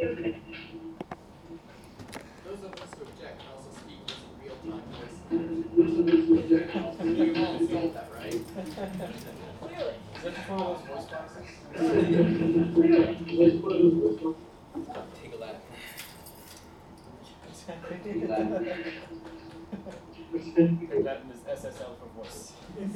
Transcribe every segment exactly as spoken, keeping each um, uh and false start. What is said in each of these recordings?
Those of us who object can also speak using real-time voice. You've all installed that, right? Clearly. Is that just one of those voice boxes? Take a lap. Take that in this S S L for voice.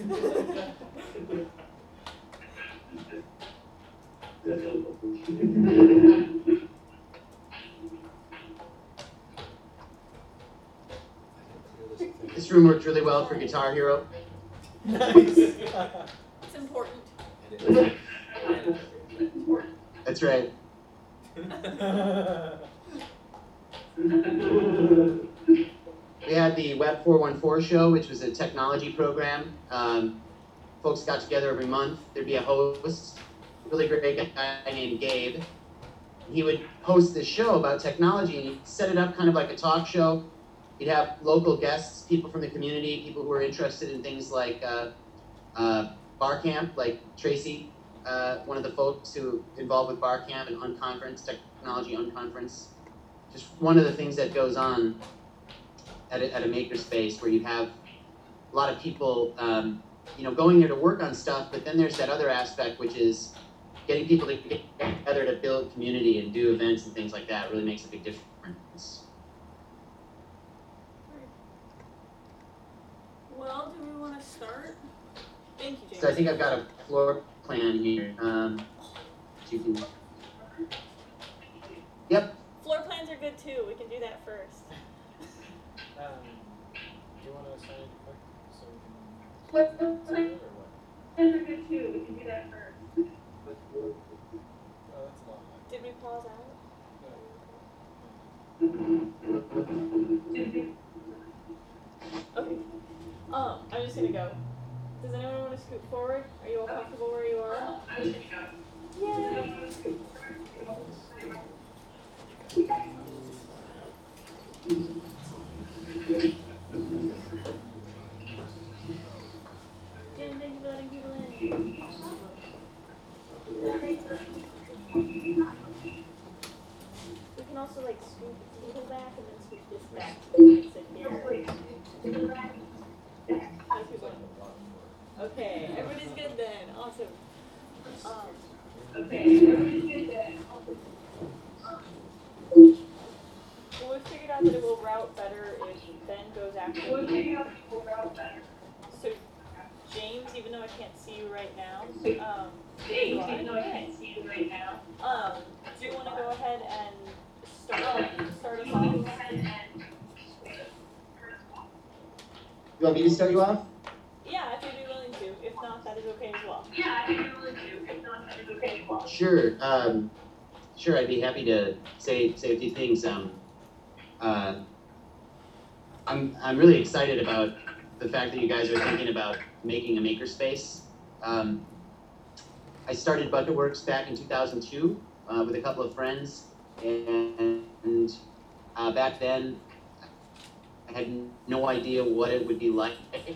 This room worked really well for Guitar Hero. Nice. It's important. That's right. We had the Web four one four show, which was a technology program. Um, folks got together every month. There'd be a host, a really great guy named Gabe. He would host this show about technology, and he'd set it up kind of like a talk show. He'd have local guests, people from the community, people who were interested in things like uh, uh, Bar Camp, like Tracy, uh, one of the folks who involved with Bar Camp and Unconference, Technology Unconference. Just one of the things that goes on at a, at a makerspace where you have a lot of people, um, you know, going there to work on stuff, but then there's that other aspect, which is getting people to get together to build community and do events and things like that. It really makes a big difference. Well, do we want to start? Thank you, James. So I think I've got a floor plan here. Um, so you can... Yep. Floor plans are good too. We can do that first. Um, do you want to assign it quick so we can say it or what? Those are good too. We can do that first. Oh, that's a lot. Did we pause out? Okay. Um, I'm just gonna go. Does anyone want to scoot forward? Are you all comfortable where you are? I'm just gonna go. Yay! Jen, thank you for letting people in. We can also like scoop the table back and then scoop this back so we can sit here. Those people. Okay, everybody's good then. Awesome. Um, Okay, everybody's good then. well, we figured out that it will route better if Ben goes after We'll me. figure out people route better. So, James, even though I can't see you right now, um, James, even though I can't see you right now, um, do you want to go ahead and start, start us you want to go off? ahead and You want me to start you off? Yeah, if you'd be willing to. If not, that is okay as well. yeah, I think you're willing to. If not, that is okay as well. Sure. Um, sure, I'd be happy to say say a few things. Um, uh, I'm I'm really excited about the fact that you guys are thinking about making a makerspace. Um, I started Bucketworks back in two thousand two uh, with a couple of friends, and, and uh, back then I had no idea what it would be like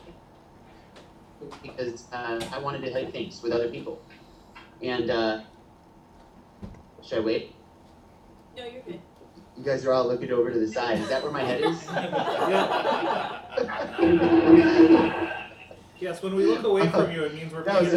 because uh, I wanted to make things with other people. And uh, should I wait? No, you're good. You guys are all looking over to the side. Is that where my head is? Yes, when we look away from you, it means we're No, paying so-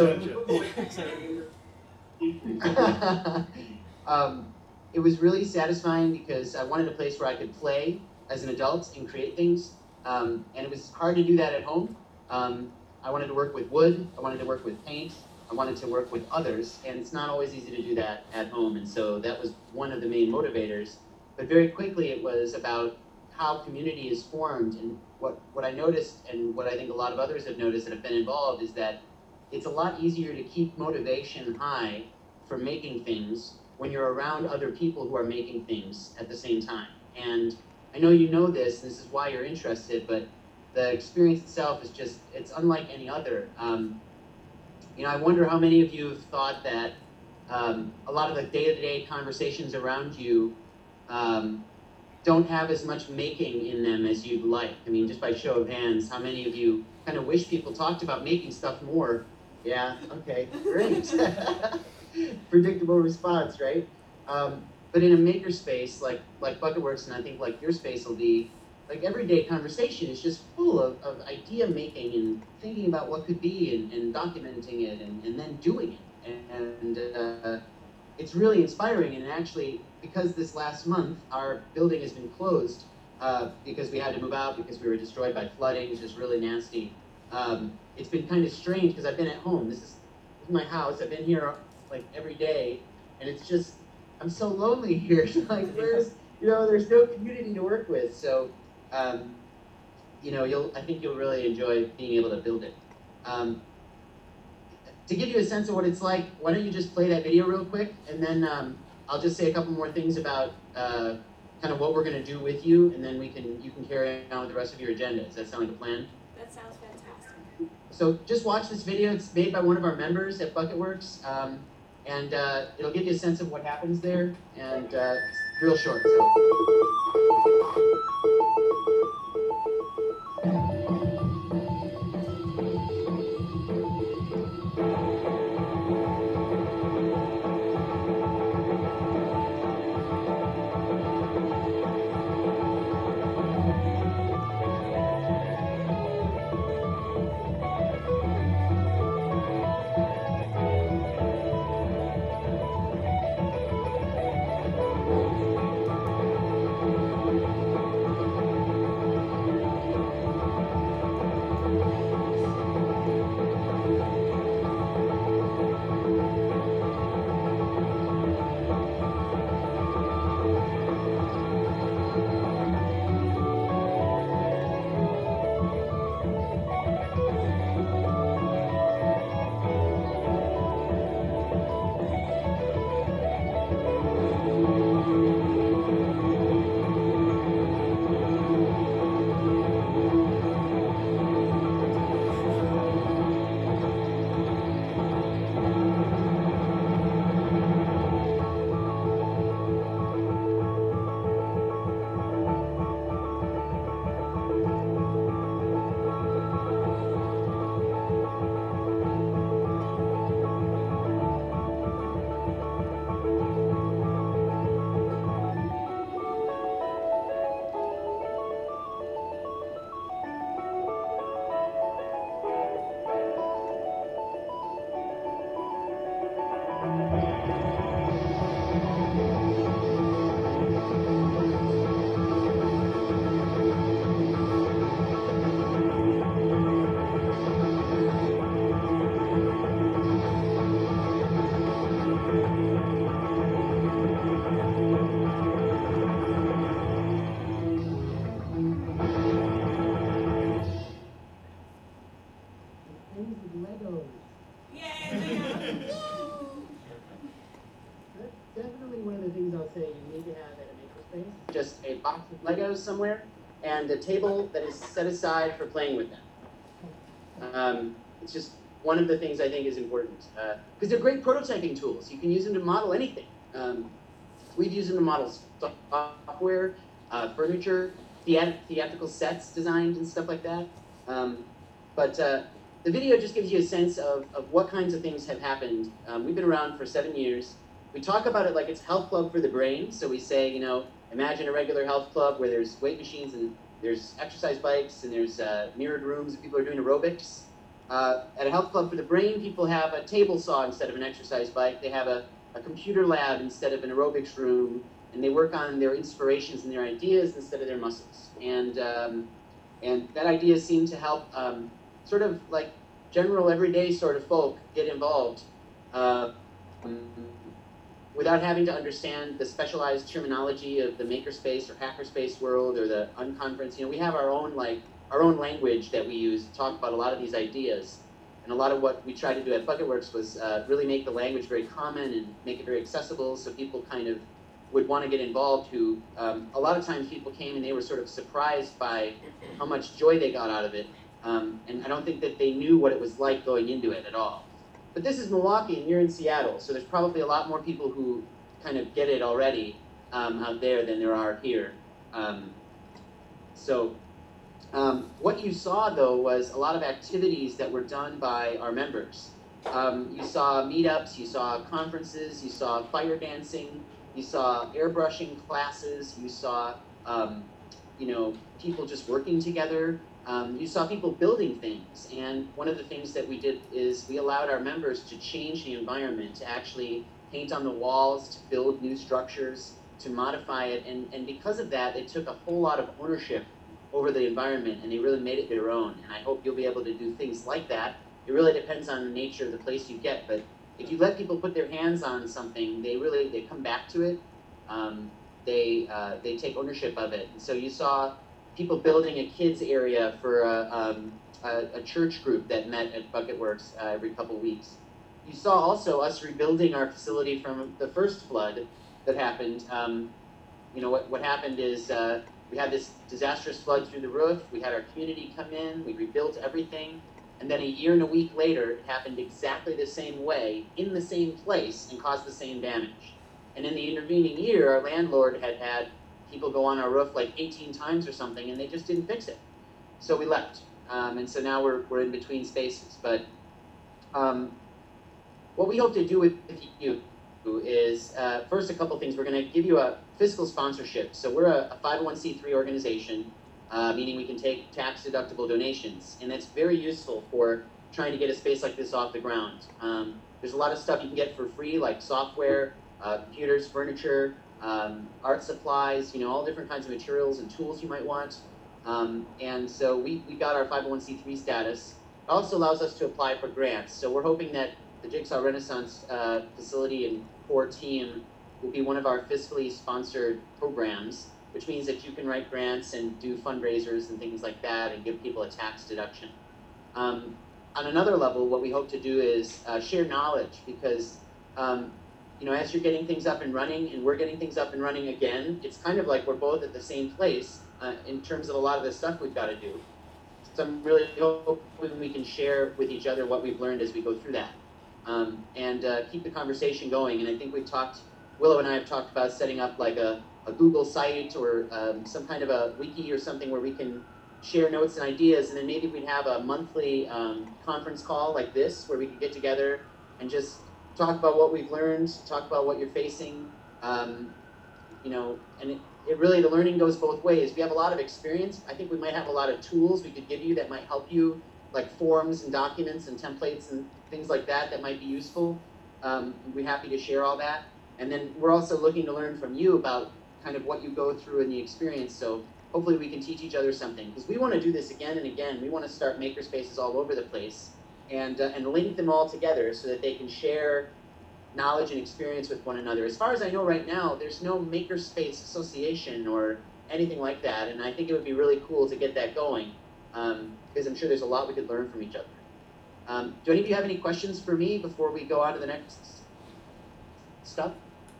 attention. um, it was really satisfying because I wanted a place where I could play as an adult and create things. Um, and it was hard to do that at home. Um, I wanted to work with wood. I wanted to work with paint. I wanted to work with others. And it's not always easy to do that at home. And so that was one of the main motivators. But very quickly it was about how community is formed. And what, what I noticed, and what I think a lot of others have noticed that have been involved, is that it's a lot easier to keep motivation high for making things when you're around other people who are making things at the same time. And I know you know this, this is why you're interested, but the experience itself is just, it's unlike any other. Um, you know, I wonder how many of you have thought that um, a lot of the day-to-day conversations around you um, don't have as much making in them as you'd like. I mean, just by show of hands, how many of you kind of wish people talked about making stuff more? Yeah, okay, great. Predictable response, right? Um, but in a makerspace like like Bucketworks, and I think like your space will be, like everyday conversation is just full of, of idea making and thinking about what could be and, and documenting it and, and then doing it. And, and uh, it's really inspiring. And actually, because this last month, our building has been closed uh, because we had to move out because we were destroyed by flooding, which is really nasty. Um, it's been kind of strange because I've been at home. This is, this is my house. I've been here like every day. And it's just, I'm so lonely here. Like, where's, you know, there's no community to work with. So, Um, you know, you'll, I think you'll really enjoy being able to build it. Um, to give you a sense of what it's like, why don't you just play that video real quick, and then um, I'll just say a couple more things about uh, kind of what we're going to do with you, and then we can you can carry on with the rest of your agenda. Does that sound like a plan? That sounds fantastic. So just watch this video. It's made by one of our members at Bucketworks, um, and uh, it'll give you a sense of what happens there, and uh, it's real short. So. Just a box of Legos somewhere and a table that is set aside for playing with them. Um, it's just one of the things I think is important because uh, they're great prototyping tools. You can use them to model anything. Um, we've used them to model software, uh, furniture, theat theatrical sets designed and stuff like that. Um, but uh, the video just gives you a sense of, of what kinds of things have happened. Um, we've been around for seven years. We talk about it like it's health club for the brain. So we say, you know, imagine a regular health club where there's weight machines and there's exercise bikes and there's uh, mirrored rooms and people are doing aerobics. Uh, at a health club for the brain, people have a table saw instead of an exercise bike. They have a, a computer lab instead of an aerobics room, and they work on their inspirations and their ideas instead of their muscles. And um, and that idea seemed to help um, sort of like general everyday sort of folk get involved. Uh, um, without having to understand the specialized terminology of the makerspace or hackerspace world or the unconference. You know, we have our own like our own language that we use to talk about a lot of these ideas. And a lot of what we tried to do at Bucketworks was uh, really make the language very common and make it very accessible so people kind of would want to get involved who, um, a lot of times people came and they were sort of surprised by how much joy they got out of it. Um, and I don't think that they knew what it was like going into it at all. But this is Milwaukee, and you're in Seattle, so there's probably a lot more people who kind of get it already um, out there than there are here. Um, so um, what you saw, though, was a lot of activities that were done by our members. Um, you saw meetups, you saw conferences, you saw fire dancing, you saw airbrushing classes, you saw, um, you know, people just working together. Um, you saw people building things, and one of the things that we did is we allowed our members to change the environment, to actually paint on the walls, to build new structures, to modify it, and, and because of that, they took a whole lot of ownership over the environment, and they really made it their own, and I hope you'll be able to do things like that. It really depends on the nature of the place you get, but if you let people put their hands on something, they really, they come back to it, um, they, uh, they take ownership of it, and so you saw people building a kids area for a, um, a, a church group that met at Bucket Works uh, every couple weeks. You saw also us rebuilding our facility from the first flood that happened. Um, you know, what, what happened is uh, we had this disastrous flood through the roof, we had our community come in, we rebuilt everything, and then a year and a week later, it happened exactly the same way, in the same place, and caused the same damage. And in the intervening year, our landlord had had people go on our roof like eighteen times or something, and they just didn't fix it. So we left. Um, and so now we're, we're in between spaces. But um, what we hope to do with you is, uh, first, a couple things. We're going to give you a fiscal sponsorship. So we're a, a five oh one c three organization, uh, meaning we can take tax-deductible donations. And that's very useful for trying to get a space like this off the ground. Um, there's a lot of stuff you can get for free, like software, uh, computers, furniture, Um, art supplies, you know, all different kinds of materials and tools you might want. Um, and so we, we got our five oh one c three status. It also allows us to apply for grants. So we're hoping that the Jigsaw Renaissance uh, facility and core team will be one of our fiscally sponsored programs, which means that you can write grants and do fundraisers and things like that and give people a tax deduction. Um, on another level, what we hope to do is uh, share knowledge, because um, you know, as you're getting things up and running and we're getting things up and running again, it's kind of like we're both at the same place uh, in terms of a lot of the stuff we've got to do. So I'm really hoping we can share with each other what we've learned as we go through that. Um, and uh, keep the conversation going. And I think we've talked, Willow and I have talked about setting up like a, a Google site or um, some kind of a wiki or something where we can share notes and ideas, and then maybe we'd have a monthly um, conference call like this where we could get together and just talk about what we've learned, talk about what you're facing, um, you know, and it, it really, the learning goes both ways. We have a lot of experience. I think we might have a lot of tools we could give you that might help you, like forms and documents and templates and things like that that might be useful. Um, we're happy to share all that. And then we're also looking to learn from you about kind of what you go through in the experience. So hopefully we can teach each other something, because we want to do this again and again. We want to start makerspaces all over the place. And, uh, and link them all together so that they can share knowledge and experience with one another. As far as I know right now, there's no makerspace association or anything like that, and I think it would be really cool to get that going, um, because I'm sure there's a lot we could learn from each other. Um, do any of you have any questions for me before we go on to the next stuff?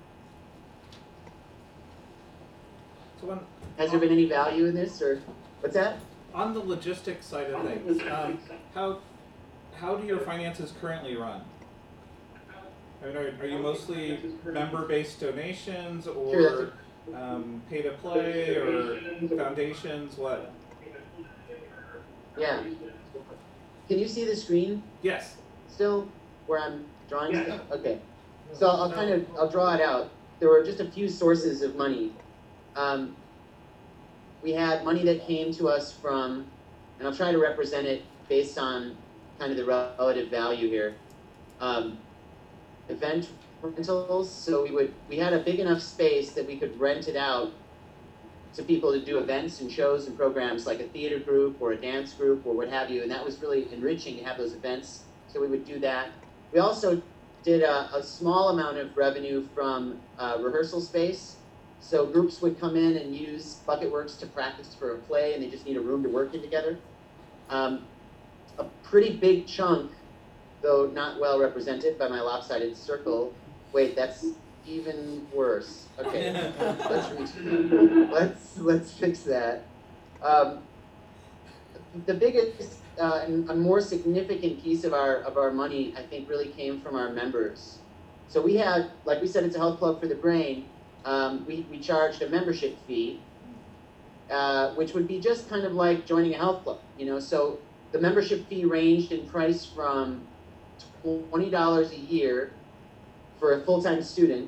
So when, Has there been any value in this, or what's that? on the logistics side of things, um, how how do your finances currently run? I mean, are, are you mostly member-based donations, or Sure, um, pay-to-play, or foundations? What? Yeah. Can you see the screen Yes. still, where I'm drawing stuff? Okay. So I'll kind of, I'll draw it out. There were just a few sources of money. Um, we had money that came to us from, and I'll try to represent it based on kind of the relative value here. Um, event rentals, so we would, we had a big enough space that we could rent it out to people to do events and shows and programs, like a theater group or a dance group or what have you, and that was really enriching to have those events, so we would do that. We also did a, a small amount of revenue from uh, rehearsal space, so groups would come in and use Bucket Works to practice for a play, and they just need a room to work in together. Um, a pretty big chunk, though not well represented by my lopsided circle. Wait, that's even worse. Okay, let's re- let's let's fix that. Um, the biggest uh, and a more significant piece of our of our money, I think, really came from our members. So we had, like we said, it's a health club for the brain. Um, we we charged a membership fee, uh, which would be just kind of like joining a health club, you know. So the membership fee ranged in price from twenty dollars a year for a full-time student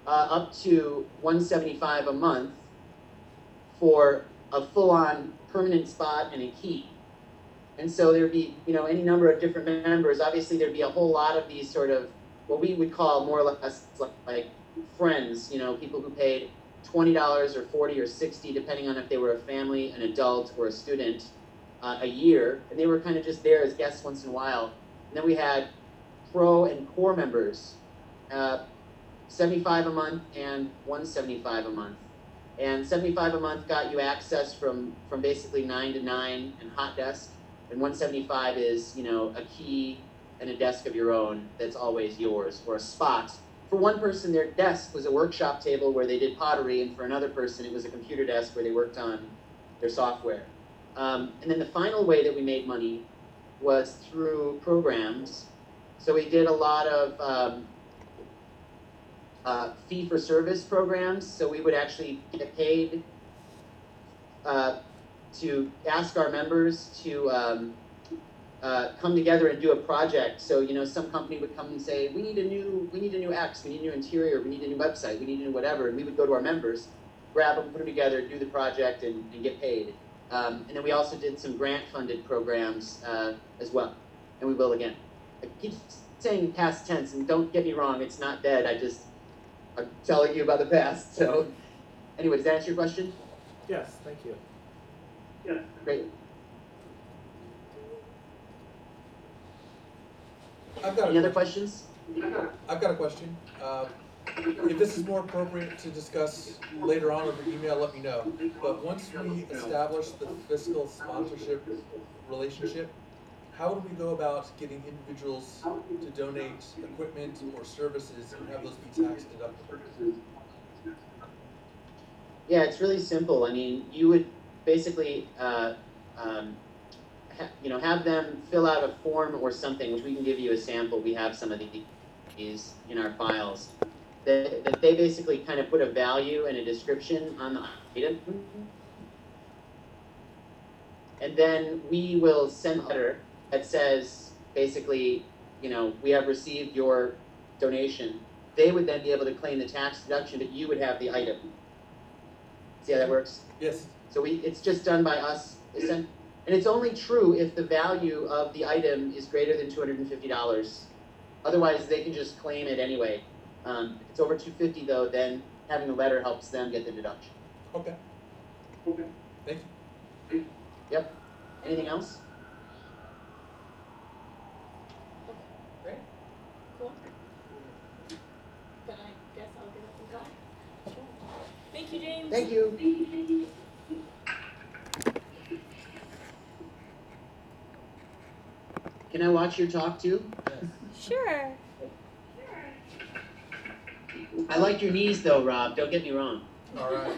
uh, up to one hundred seventy-five dollars a month for a full-on permanent spot and a key. And so there'd be, you know, any number of different members. Obviously, there'd be a whole lot of these sort of what we would call more or less like friends, you know, people who paid twenty dollars or forty dollars or sixty dollars, depending on if they were a family, an adult, or a student, uh, a year. And they were kind of just there as guests once in a while. And then we had pro and core members, uh, seventy-five dollars a month and one hundred seventy-five dollars a month. And seventy-five dollars a month got you access from, from basically nine to nine and hot desk. And one hundred seventy-five dollars is, you know, a key and a desk of your own that's always yours, or a spot. For one person, their desk was a workshop table where they did pottery, and for another person, it was a computer desk where they worked on their software. Um, and then the final way that we made money was through programs. So we did a lot of um, uh, fee-for-service programs. So we would actually get paid uh, to ask our members to um, uh, come together and do a project. So, you know, some company would come and say, we need a new, we need a new X, we need a new interior, we need a new website, we need a new whatever. And we would go to our members, grab them, put them together, do the project, and, and get paid. Um, and then we also did some grant-funded programs uh, as well. And we will again. I keep saying past tense, and don't get me wrong, it's not dead. I just, I'm telling you about the past. So, anyway, does that answer your question? Yes, thank you. Yeah. Great. I've got Any a other question. questions? I've got a question. Uh, if this is more appropriate to discuss later on over email, let me know. But once we establish the fiscal sponsorship relationship, how do we go about getting individuals to donate equipment or services and have those be tax deductible? Yeah, it's really simple. I mean, you would basically, uh, um, ha you know, have them fill out a form or something, which we can give you a sample. We have some of these in our files. That, that they basically kind of put a value and a description on the item. And then we will send a letter that says, basically, you know, we have received your donation. They would then be able to claim the tax deduction, but you would have the item. See how that works? Yes. So we, it's just done by us, and it's only true if the value of the item is greater than two hundred fifty dollars. Otherwise, they can just claim it anyway. Um, if it's over two hundred fifty dollars, though, then having a letter helps them get the deduction. Okay. Okay. Thank you. Yep. Anything else? Great. Cool. Then I guess I'll give it a go. Sure. Thank you, James. Thank you. Can I watch your talk too? Sure. I like your knees though, Rob. Don't get me wrong. All right.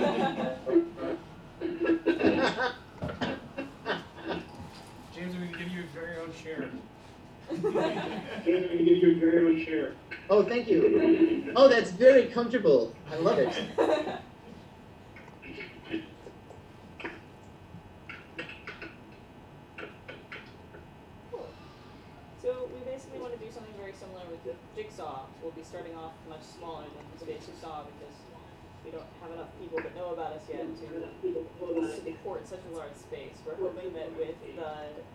James, we can give you your very own chair. James, we can give you a very own chair. Oh, thank you. Oh, that's very comfortable. I love it. So we basically want to do something very similar with the Jigsaw. We'll be starting off much smaller than Space Jigsaw because we don't have enough people that know about us yet to support such a large space. We're hoping that with the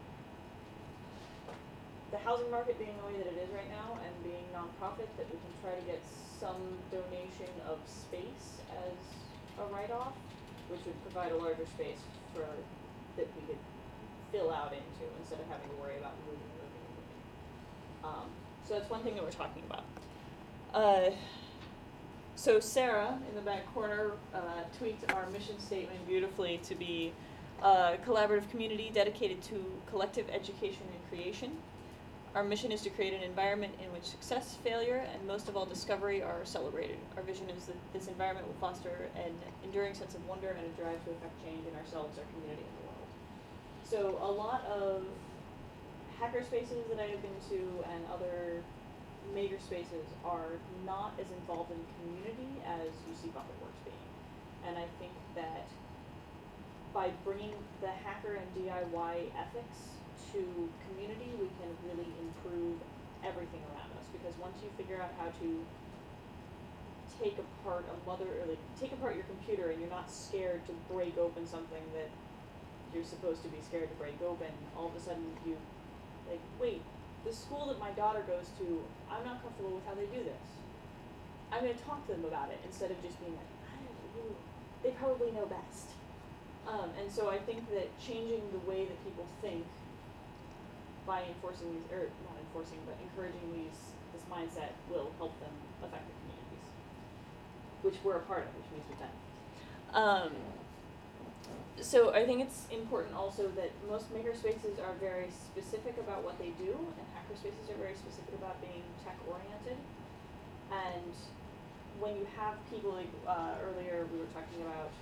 the housing market being the way that it is right now and being nonprofit, that we can try to get some donation of space as a write-off, which would provide a larger space for that we could fill out into instead of having to worry about moving, moving, moving. Um, so that's one thing that we're talking about. Uh, so Sarah, in the back corner, uh, tweaked our mission statement beautifully to be a collaborative community dedicated to collective education and creation. Our mission is to create an environment in which success, failure, and most of all discovery are celebrated. Our vision is that this environment will foster an enduring sense of wonder and a drive to affect change in ourselves, our community, and the world. So a lot of hacker spaces that I have been to and other maker spaces are not as involved in community as you see Bucketworks being. And I think that by bringing the hacker and D I Y ethics to community, we can really improve everything around us. Because once you figure out how to take apart a mother, or like take apart your computer and you're not scared to break open something that you're supposed to be scared to break open, all of a sudden you, like, wait, the school that my daughter goes to, I'm not comfortable with how they do this. I'm going to talk to them about it instead of just being like, I don't know, they probably know best. Um, and so I think that changing the way that people think by enforcing these, or not enforcing, but encouraging these, this mindset will help them affect the communities, which we're a part of, which means we're done. Um, so I think it's important also that most makerspaces are very specific about what they do, and hackerspaces are very specific about being tech oriented. And when you have people like uh, earlier we were talking about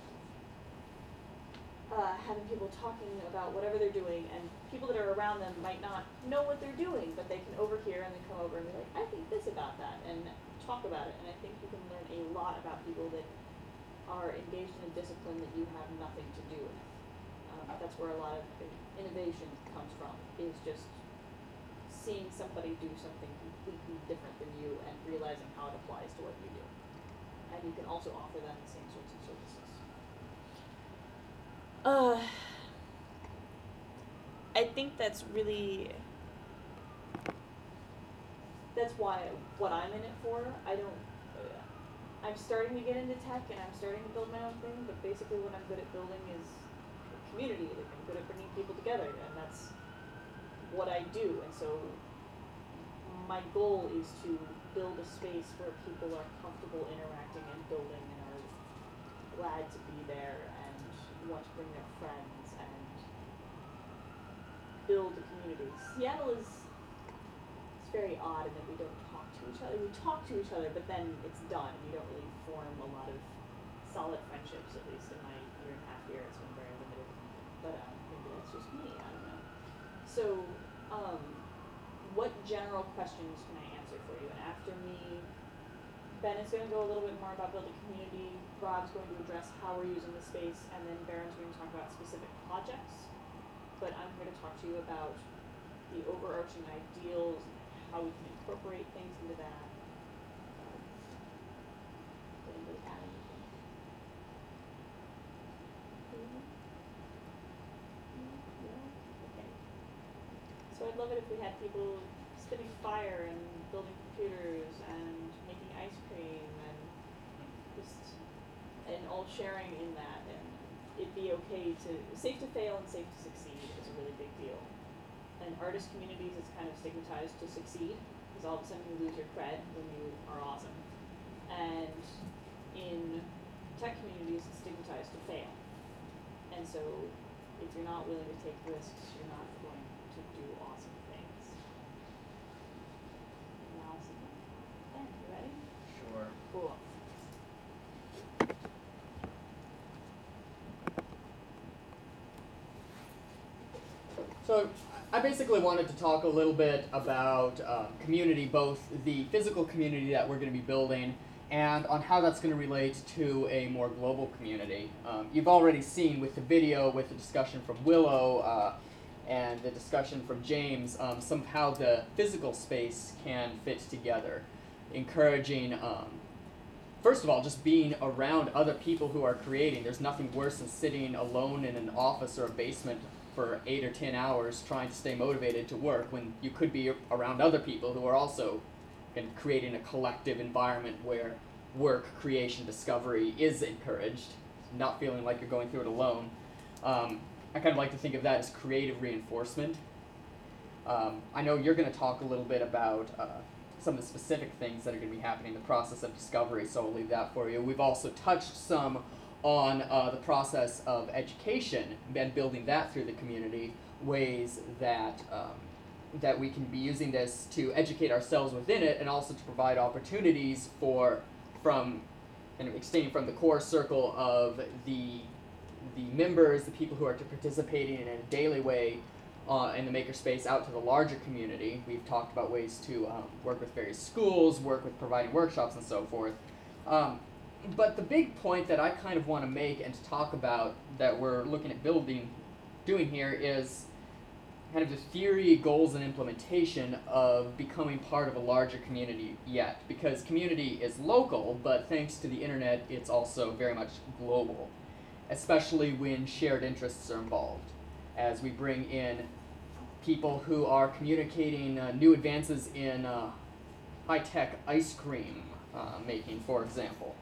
uh, having people talking about whatever they're doing, and people that are around them might not know what they're doing, but they can overhear and then come over and be like, I think this about that, and talk about it. And I think you can learn a lot about people that are engaged in a discipline that you have nothing to do with. Um, that's where a lot of innovation comes from, is just seeing somebody do something completely different than you and realizing how it applies to what you do. And you can also offer them the same sorts of services. Uh, I think that's really, that's why, what I'm in it for. I don't, uh, I'm starting to get into tech and I'm starting to build my own thing, but basically what I'm good at building is a community. Like, I'm good at bringing people together, and that's what I do. And so my goal is to build a space where people are comfortable interacting and building and are glad to be there and want to bring their friends and build a community. Seattle is, it's very odd in that we don't talk to each other. We talk to each other, but then it's done. You don't really form a lot of solid friendships, at least in my year and a half here. It's been very limited. But um, maybe that's just me, I don't know. So, um, what general questions can I answer for you? And after me, Ben is going to go a little bit more about building community, Rob's going to address how we're using the space, and then Baron's going to talk about specific projects. But I'm here to talk to you about the overarching ideals and how we can incorporate things into that. Um, did anybody add anything? No? Okay. So I'd love it if we had people spitting fire and building computers and making ice cream and just, and all sharing in that, and it'd be okay to, safe to fail and safe to succeed is a really big deal. In artist communities, it's kind of stigmatized to succeed, because all of a sudden you lose your cred when you are awesome. And in tech communities, it's stigmatized to fail. And so if you're not willing to take risks, you're not going to do awesome things. Now, Ben, you ready? Sure. Cool. So I basically wanted to talk a little bit about um, community, both the physical community that we're going to be building and on how that's going to relate to a more global community. Um, you've already seen with the video, with the discussion from Willow uh, and the discussion from James, um, some of how the physical space can fit together, encouraging, um, first of all, just being around other people who are creating. There's nothing worse than sitting alone in an office or a basement for eight or ten hours trying to stay motivated to work when you could be around other people who are also and creating a collective environment where work, creation, discovery is encouraged, not feeling like you're going through it alone. Um, I kind of like to think of that as creative reinforcement. Um, I know you're going to talk a little bit about uh, some of the specific things that are going to be happening in the process of discovery, so I'll leave that for you. We've also touched some on uh, the process of education and building that through the community, ways that um, that we can be using this to educate ourselves within it, and also to provide opportunities for, from, and extending from the core circle of the the members, the people who are participating in a daily way uh, in the makerspace, out to the larger community. We've talked about ways to um, work with various schools, work with providing workshops, and so forth. Um, but the big point that I kind of want to make and to talk about that we're looking at building, doing here is kind of the theory, goals, and implementation of becoming part of a larger community yet, because community is local, but thanks to the internet, it's also very much global, especially when shared interests are involved, as we bring in people who are communicating uh, new advances in uh, high-tech ice cream uh, making, for example.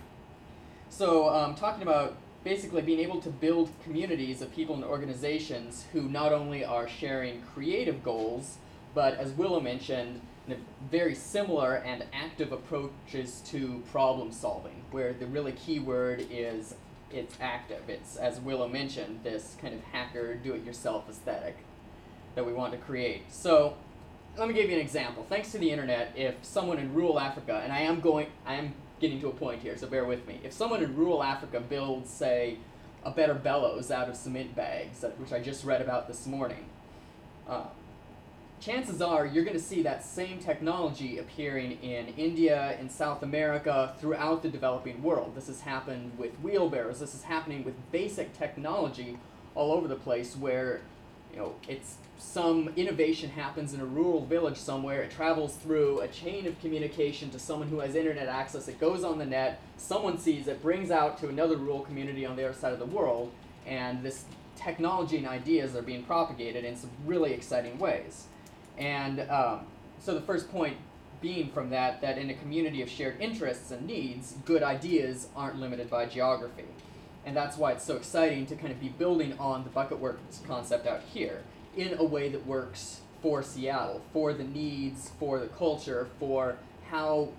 So um, talking about basically being able to build communities of people and organizations who not only are sharing creative goals, but as Willow mentioned, very similar and active approaches to problem solving, where the really key word is it's active. It's, as Willow mentioned, this kind of hacker, do-it-yourself aesthetic that we want to create. So let me give you an example. Thanks to the internet, if someone in rural Africa, and I am going, I am getting to a point here, so bear with me. If someone in rural Africa builds, say, a better bellows out of cement bags, which I just read about this morning, uh, chances are you're going to see that same technology appearing in India, in South America, throughout the developing world. This has happened with wheelbarrows. This is happening with basic technology all over the place, where, you know, it's some innovation happens in a rural village somewhere, it travels through a chain of communication to someone who has internet access, it goes on the net, someone sees it, brings out to another rural community on the other side of the world, and this technology and ideas are being propagated in some really exciting ways. And um, so the first point being from that, that in a community of shared interests and needs, good ideas aren't limited by geography. And that's why it's so exciting to kind of be building on the Bucket Works concept out here, in a way that works for Seattle, for the needs, for the culture, for how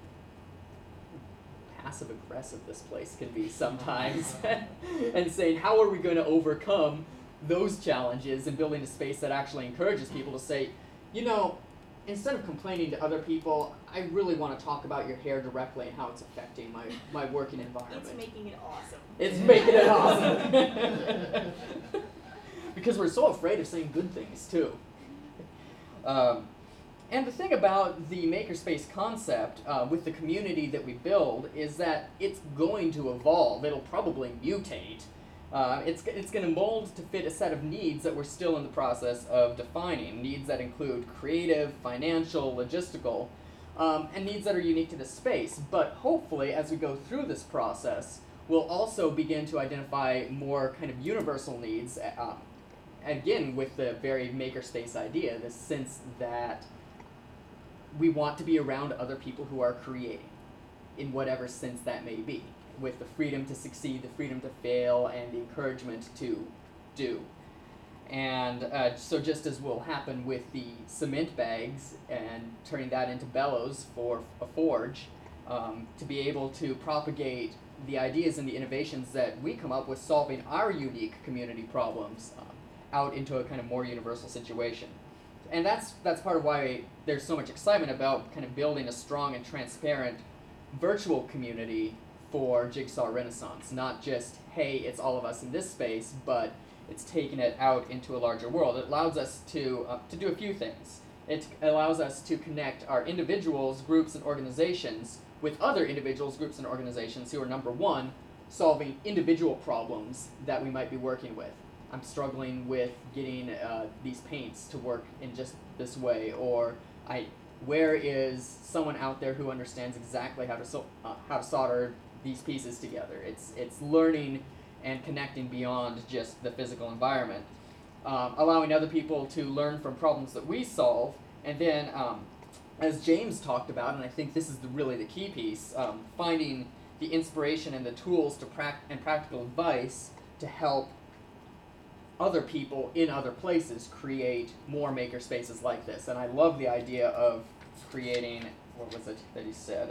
passive-aggressive this place can be sometimes, and saying how are we going to overcome those challenges and building a space that actually encourages people to say, you know, instead of complaining to other people, I really want to talk about your hair directly and how it's affecting my, my working environment. It's making it awesome. It's making it awesome. Because we're so afraid of saying good things, too. Um, and the thing about the makerspace concept uh, with the community that we build is that it's going to evolve. It'll probably mutate. Uh, it's it's going to mold to fit a set of needs that we're still in the process of defining. Needs that include creative, financial, logistical, um, and needs that are unique to the space. But hopefully, as we go through this process, we'll also begin to identify more kind of universal needs, um, again, with the very makerspace idea, the sense that we want to be around other people who are creating, in whatever sense that may be, with the freedom to succeed, the freedom to fail, and the encouragement to do. And uh, so just as will happen with the cement bags and turning that into bellows for a forge, um, to be able to propagate the ideas and the innovations that we come up with solving our unique community problems um, out into a kind of more universal situation. And that's that's part of why there's so much excitement about kind of building a strong and transparent virtual community for Jigsaw Renaissance. Not just, hey, it's all of us in this space, but it's taking it out into a larger world. It allows us to uh, to do a few things. It allows us to connect our individuals, groups, and organizations with other individuals, groups, and organizations who are, number one, solving individual problems that we might be working with. I'm struggling with getting uh, these paints to work in just this way, or I, where is someone out there who understands exactly how to so, uh, how to solder these pieces together? It's it's learning and connecting beyond just the physical environment, um, allowing other people to learn from problems that we solve, and then, um, as James talked about, and I think this is the, really the key piece, um, finding the inspiration and the tools to prac- and practical advice to help other people in other places create more maker spaces like this. And I love the idea of creating, what was it that he said?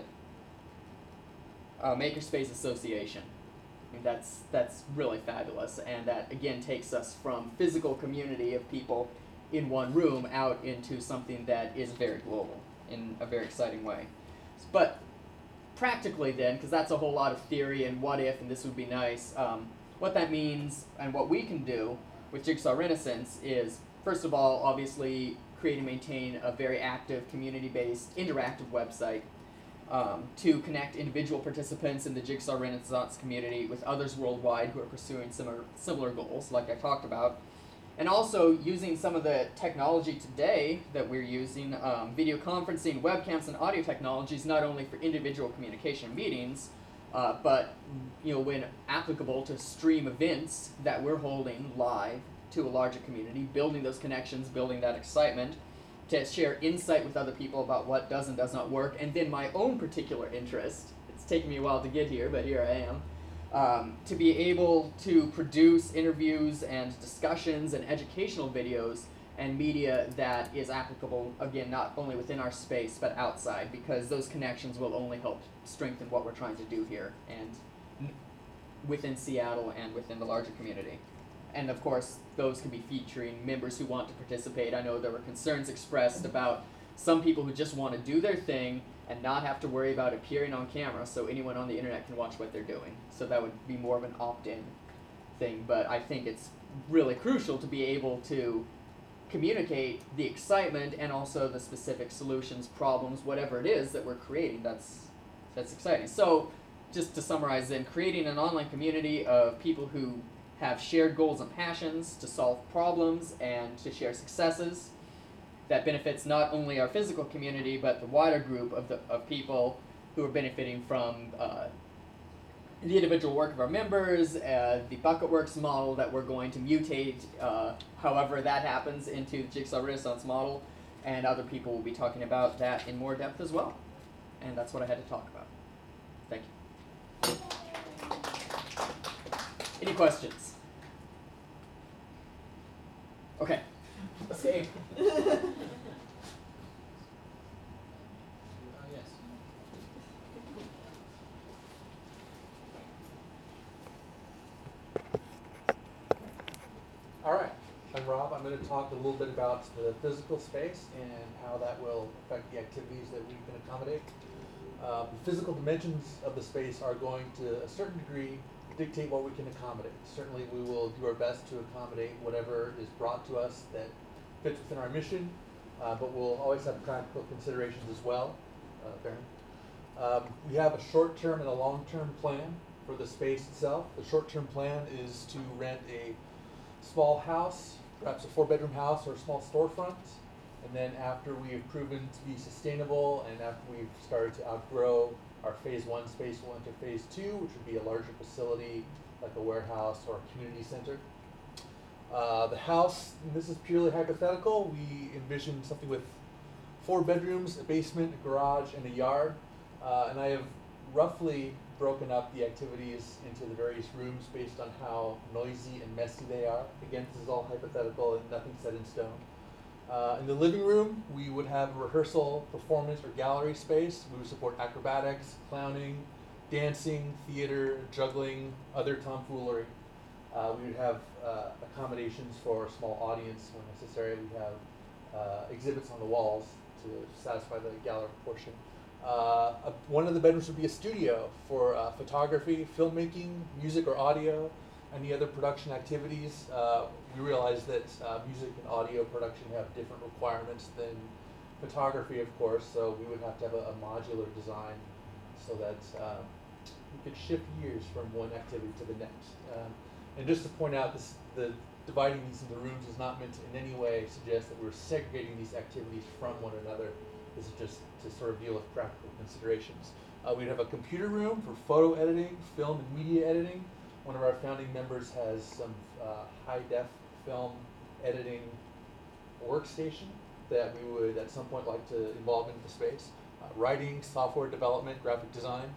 A makerspace association. I mean, that's that's really fabulous, and that again takes us from physical community of people in one room out into something that is very global in a very exciting way. But practically then, because that's a whole lot of theory and what if and this would be nice, um, what that means and what we can do with Jigsaw Renaissance is, first of all, obviously create and maintain a very active, community-based, interactive website um, to connect individual participants in the Jigsaw Renaissance community with others worldwide who are pursuing similar, similar goals, like I talked about. And also using some of the technology today that we're using, um, video conferencing, webcams, and audio technologies, not only for individual communication meetings, uh, but you know, when applicable to stream events that we're holding live to a larger community, building those connections, building that excitement, to share insight with other people about what does and does not work, and then my own particular interest. It's taken me a while to get here, but here I am. Um, to be able to produce interviews and discussions and educational videos and media that is applicable, again, not only within our space, but outside, because those connections will only help strengthen what we're trying to do here and within Seattle and within the larger community. And of course, those can be featuring members who want to participate. I know there were concerns expressed about some people who just want to do their thing and not have to worry about appearing on camera, so anyone on the internet can watch what they're doing. So that would be more of an opt-in thing, but I think it's really crucial to be able to communicate the excitement and also the specific solutions, problems, whatever it is that we're creating. That's that's exciting. So just to summarize then, creating an online community of people who have shared goals and passions to solve problems and to share successes that benefits not only our physical community, but the wider group of, the, of people who are benefiting from uh, the individual work of our members, uh, the BucketWorks model that we're going to mutate, uh, however that happens, into the Jigsaw Renaissance model, and other people will be talking about that in more depth as well. And that's what I had to talk about. Thank you. Any questions? Okay. Okay. Uh, yes. All right, I'm Rob. I'm going to talk a little bit about the physical space and how that will affect the activities that we can accommodate. Uh, the physical dimensions of the space are going to a certain degree dictate what we can accommodate. Certainly we will do our best to accommodate whatever is brought to us that fits within our mission, uh, but we'll always have practical considerations as well. Uh, Baron. Um, we have a short-term and a long-term plan for the space itself. The short-term plan is to rent a small house, perhaps a four-bedroom house or a small storefront, and then after we have proven to be sustainable and after we've started to outgrow our phase one space, we'll enter phase two, which would be a larger facility like a warehouse or a community center. Uh, the house, and this is purely hypothetical, we envision something with four bedrooms, a basement, a garage, and a yard. Uh, and I have roughly broken up the activities into the various rooms based on how noisy and messy they are. Again, this is all hypothetical and nothing set in stone. Uh, in the living room, we would have a rehearsal, performance, or gallery space. We would support acrobatics, clowning, dancing, theater, juggling, other tomfoolery. Uh, we would have uh, accommodations for a small audience when necessary. We have uh, exhibits on the walls to satisfy the gallery portion. Uh, a, one of the bedrooms would be a studio for uh, photography, filmmaking, music or audio, any other production activities. Uh, we realize that uh, music and audio production have different requirements than photography, of course, so we would have to have a, a modular design so that um, we could shift gears from one activity to the next. Um, and just to point out, this, the dividing these into rooms is not meant to in any way suggest that we're segregating these activities from one another. This is just to sort of deal with practical considerations. Uh, we'd have a computer room for photo editing, film and media editing. One of our founding members has some uh, high-def film editing workstation that we would at some point like to involve into the space. Uh, writing, software development, graphic design.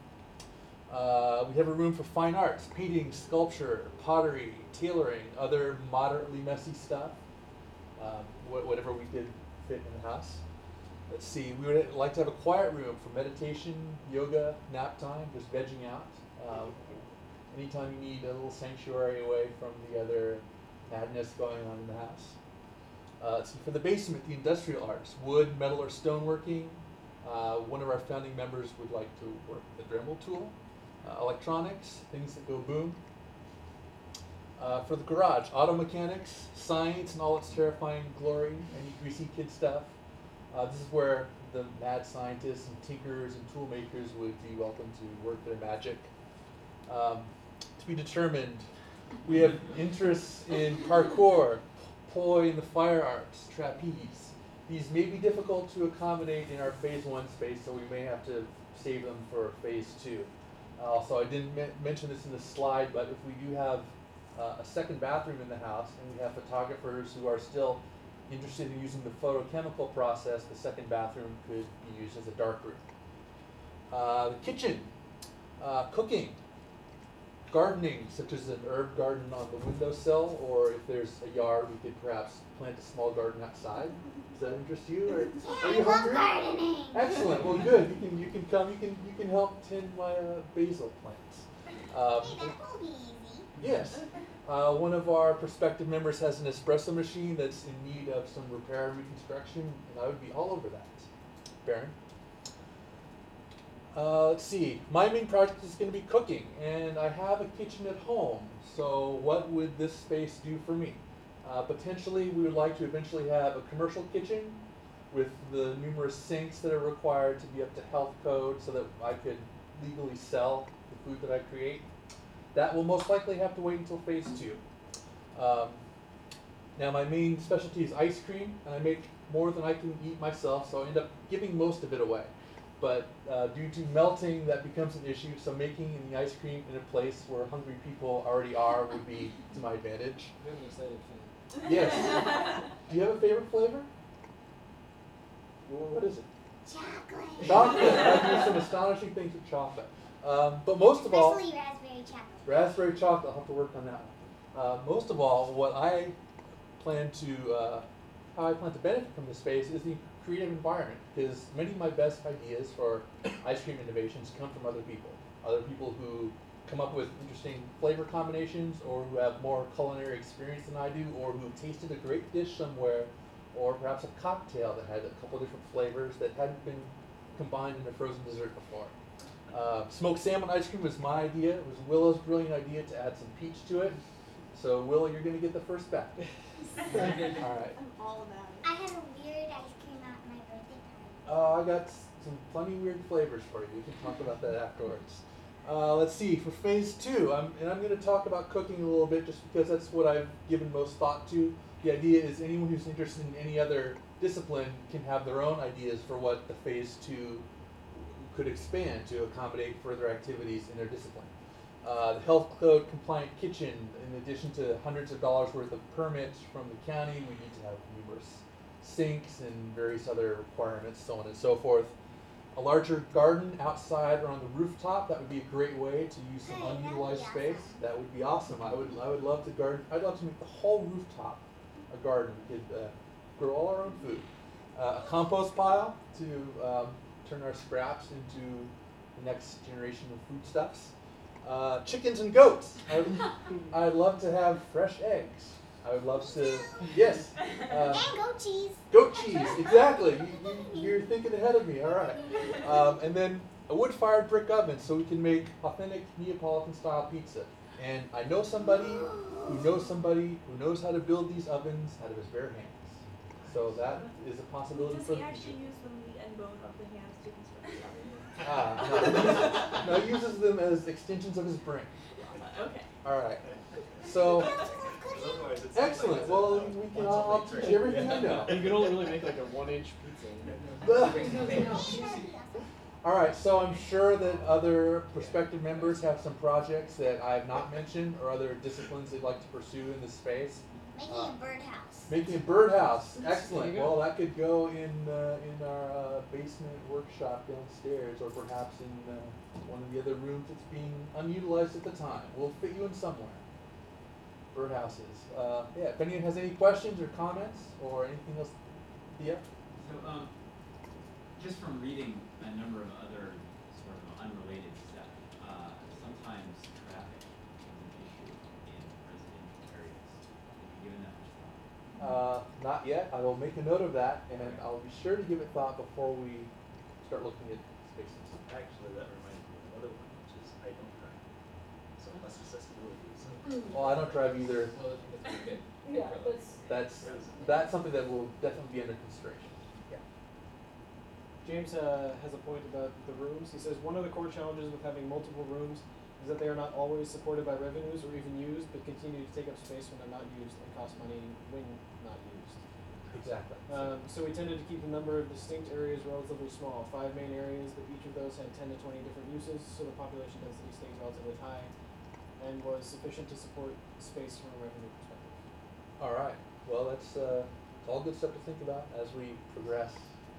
Uh, we have a room for fine arts, painting, sculpture, pottery, tailoring, other moderately messy stuff, um, wh whatever we could fit in the house. Let's see, we would like to have a quiet room for meditation, yoga, nap time, just vegging out. Um, anytime you need a little sanctuary away from the other madness going on in the house. Uh, let's see, for the basement, the industrial arts, wood, metal, or stoneworking. Uh, one of our founding members would like to work with the Dremel tool. Uh, electronics, things that go boom. Uh, for the garage, auto mechanics, science and all its terrifying glory, any greasy kid stuff. Uh, this is where the mad scientists and tinkers and tool makers would be welcome to work their magic. Um, to be determined, we have interests in parkour, poi, and the fire arts, trapeze. These may be difficult to accommodate in our phase one space, so we may have to save them for phase two. Also, I didn't me mention this in the slide, but if we do have uh, a second bathroom in the house, and we have photographers who are still interested in using the photochemical process, the second bathroom could be used as a dark room. Uh, the kitchen, uh, cooking, gardening, such as an herb garden on the windowsill, or if there's a yard, we could perhaps plant a small garden outside. Does that interest you? Or are you hungry? Gardening. Excellent. Well, good. You can you can come. You can you can help tend my uh, basil plants. Um, Hey, that will be easy. yes. Uh, one of our prospective members has an espresso machine that's in need of some repair and reconstruction, and I would be all over that. Baron. Uh, let's see, my main project is going to be cooking, and I have a kitchen at home, so what would this space do for me? Uh, potentially, we would like to eventually have a commercial kitchen with the numerous sinks that are required to be up to health code so that I could legally sell the food that I create. That will most likely have to wait until phase two. Um, now, my main specialty is ice cream, and I make more than I can eat myself, so I end up giving most of it away. But uh, due to melting, that becomes an issue, so making the ice cream in a place where hungry people already are would be to my advantage. You have an excited fan. Yes. Do you have a favorite flavor? Well, what is it? Chocolate. Chocolate. I do some astonishing things with chocolate. Um, but most of all, Especially raspberry chocolate. raspberry chocolate, I'll have to work on that one. Uh, most of all, what I plan to, uh, how I plan to benefit from this space is the creative environment, because many of my best ideas for ice cream innovations come from other people. Other people who come up with interesting flavor combinations, or who have more culinary experience than I do, or who tasted a great dish somewhere, or perhaps a cocktail that had a couple different flavors that hadn't been combined in a frozen dessert before. Uh, smoked salmon ice cream was my idea. It was Willow's brilliant idea to add some peach to it. So Willow, you're going to get the first batch. All right. I'm all about it. I had a weird ice cream at my birthday party. Uh, I got s- some plenty weird flavors for you. We can talk about that afterwards. Uh, let's see, for phase two, I'm, and I'm going to talk about cooking a little bit just because that's what I've given most thought to. The idea is anyone who's interested in any other discipline can have their own ideas for what the phase two could expand to accommodate further activities in their discipline. Uh, the health code compliant kitchen, in addition to hundreds of dollars worth of permits from the county, we need to have numerous sinks and various other requirements, so on and so forth. A larger garden outside or on the rooftop, that would be a great way to use some Hey, that'd be unutilized awesome. space. That would be awesome. I would, I would love to garden. I'd love to make the whole rooftop a garden. We could uh, grow all our own food. Uh, a compost pile to um, turn our scraps into the next generation of foodstuffs. Uh, chickens and goats. I'd, I'd love to have fresh eggs. I would love to, yes. Uh, And goat cheese. Goat cheese, exactly. You, you, you're thinking ahead of me. All right. Um, and then a wood-fired brick oven, so we can make authentic Neapolitan-style pizza. And I know somebody who knows somebody who knows how to build these ovens out of his bare hands. So that is a possibility Does for he the actually future. use the meat and bone of the hands to construct the oven? Ah, no, no, he uses them as extensions of his brain. Okay. All right. So, excellent. Well, we can all I'll teach you everything I know. You can only really make like a one-inch pizza. All right, so I'm sure that other prospective members have some projects that I have not mentioned or other disciplines they'd like to pursue in this space. Making Uh, a birdhouse. Making a birdhouse, There excellent. you go. Well, that could go in uh, in our uh, basement workshop downstairs, or perhaps in uh, one of the other rooms that's being unutilized at the time. We'll fit you in somewhere. Birdhouses. Uh, yeah. If anyone has any questions or comments or anything else, yeah. So, um, just from reading a number of other sort of unrelated stuff, uh, sometimes traffic is an issue in residential areas. Have you given that much thought? Uh, not yet. I will make a note of that, and I'll be sure to give it thought before we start looking at spaces. Actually, that reminds me of another one, which is I don't drive. So less accessibility. So Well, I don't drive either. well, that's pretty good. Yeah, that's, That's that's something that will definitely be under consideration. Yeah. James uh, has a point about the rooms. He says one of the core challenges with having multiple rooms is that they are not always supported by revenues or even used, but continue to take up space when they're not used and cost money when not used. Exactly. Um, so we tended to keep the number of distinct areas relatively small, five main areas, but each of those had ten to twenty different uses, so the population density stays relatively high and was sufficient to support space from a revenue perspective. All right. Well, that's uh, all good stuff to think about as we progress.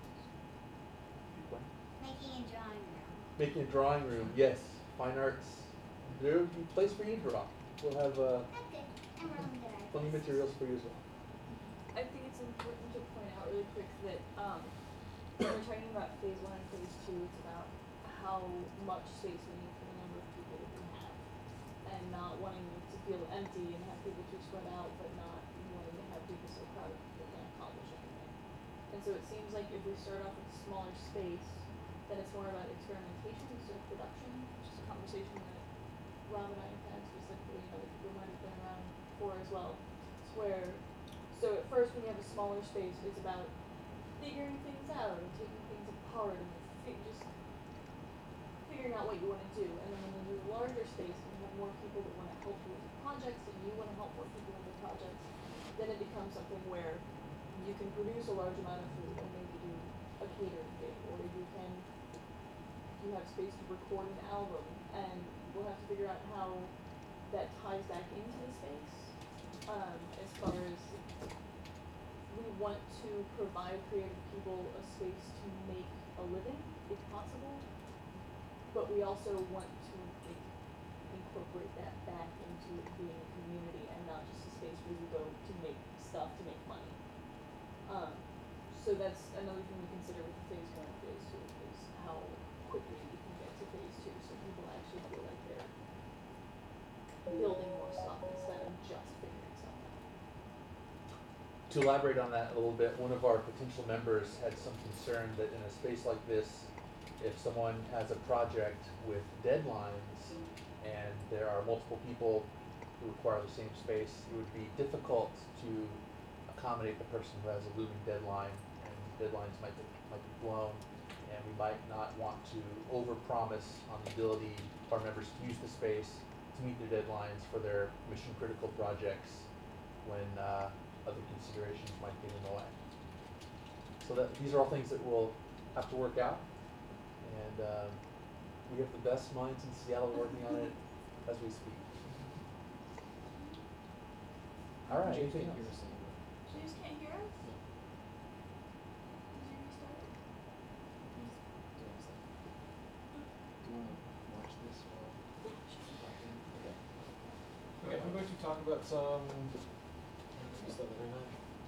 Making a drawing room. Making a drawing room, yes. Fine arts. There'll be a place for you to draw. We'll have uh, That's good. I'm willing to do plenty of materials for you as well. I think it's important to point out really quick that um, when we're talking about phase one and phase two, it's about how much space we need for the number of people that we have, and not wanting to feel empty and have people too spread out, but not wanting to have people so crowded that they can't accomplish anything. And so it seems like if we start off with a smaller space, then it's more about experimentation instead of production, which is a conversation that Rob and I have had specifically, and other people might have been around for as well. It's where, so at first when you have a smaller space, it's about figuring things out and taking things apart and fi- just figuring out what you want to do. And then when you do a larger space and you have more people that want to help you with the projects and you want to help more people with the projects, then it becomes something where you can produce a large amount of food and maybe do a catering thing, or you can you have space to record an album, and we'll have to figure out how that ties back into the space. Um, as far as we want to provide creative people a space to make a living, if possible, but we also want to like, incorporate that back into it being a community and not just a space where you go to make stuff to make money. Um, so that's another thing to consider with phase one and phase two is how quickly you can get to phase two so people actually feel like they're building more stuff instead of just figuring stuff out. To elaborate on that a little bit, one of our potential members had some concern that in a space like this, if someone has a project with deadlines and there are multiple people who require the same space, it would be difficult to accommodate the person who has a looming deadline, and deadlines might be, might be blown, and we might not want to overpromise on the ability of our members to use the space to meet their deadlines for their mission critical projects when uh, other considerations might get in the way. So that these are all things that we'll have to work out, and um, we have the best minds in Seattle working on it as we speak. All right. James Anything can't hear else? us anymore. So you just can't hear us? No. Did you restart it? He's doing stuff. Do you want to watch this while talking? Okay. Okay, I'm going to talk about some stuff that I know.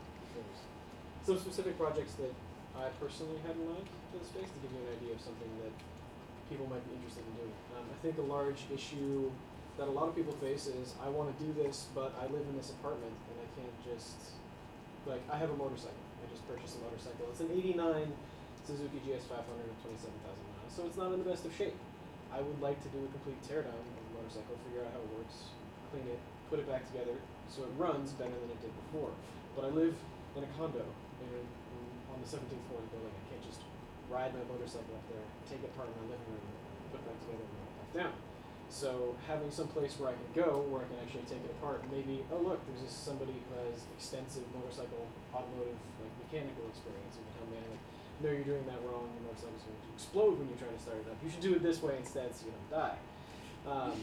Some specific projects that I personally had in mind for the space to give you an idea of something that people might be interested in doing. Um, I think a large issue that a lot of people face is I want to do this, but I live in this apartment and I can't just, like, I have a motorcycle. I just purchased a motorcycle. It's an eighty-nine Suzuki G S five hundred with twenty-seven thousand miles, so it's not in the best of shape. I would like to do a complete teardown of the motorcycle, figure out how it works, clean it, put it back together so it runs better than it did before. But I live in a condo in, in, on the seventeenth floor of the building. I can't just ride my motorcycle up there, take it apart in my living room, put it back together, and run it back down. So having some place where I can go, where I can actually take it apart, and maybe, oh look, there's this somebody who has extensive motorcycle, automotive, like mechanical experience who can help me. I'm like, no, you're doing that wrong. Your motorcycle's going to explode when you try to start it up. You should do it this way instead, so you don't die. Um,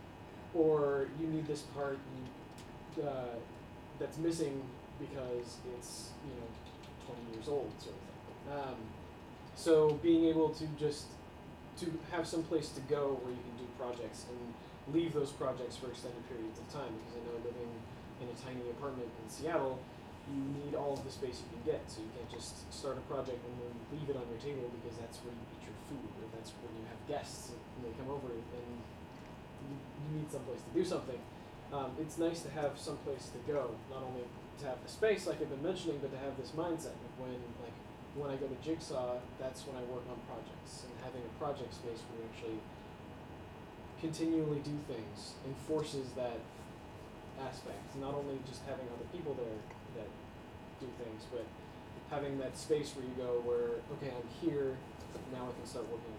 or you need this part you, uh, that's missing because it's you know twenty years old, sort of thing. Um, so being able to just to have some place to go where you can do projects and leave those projects for extended periods of time, because I know living in a tiny apartment in Seattle, you need all of the space you can get, so you can't just start a project and then leave it on your table because that's where you eat your food, or that's when you have guests and they come over and you, you need some place to do something. Um, it's nice to have some place to go, not only to have the space like I've been mentioning, but to have this mindset of when like when I go to Jigsaw, that's when I work on projects, and having a project space where you actually continually do things enforces that aspect. Not only just having other people there that do things, but having that space where you go where, okay, I'm here, now I can start working on projects.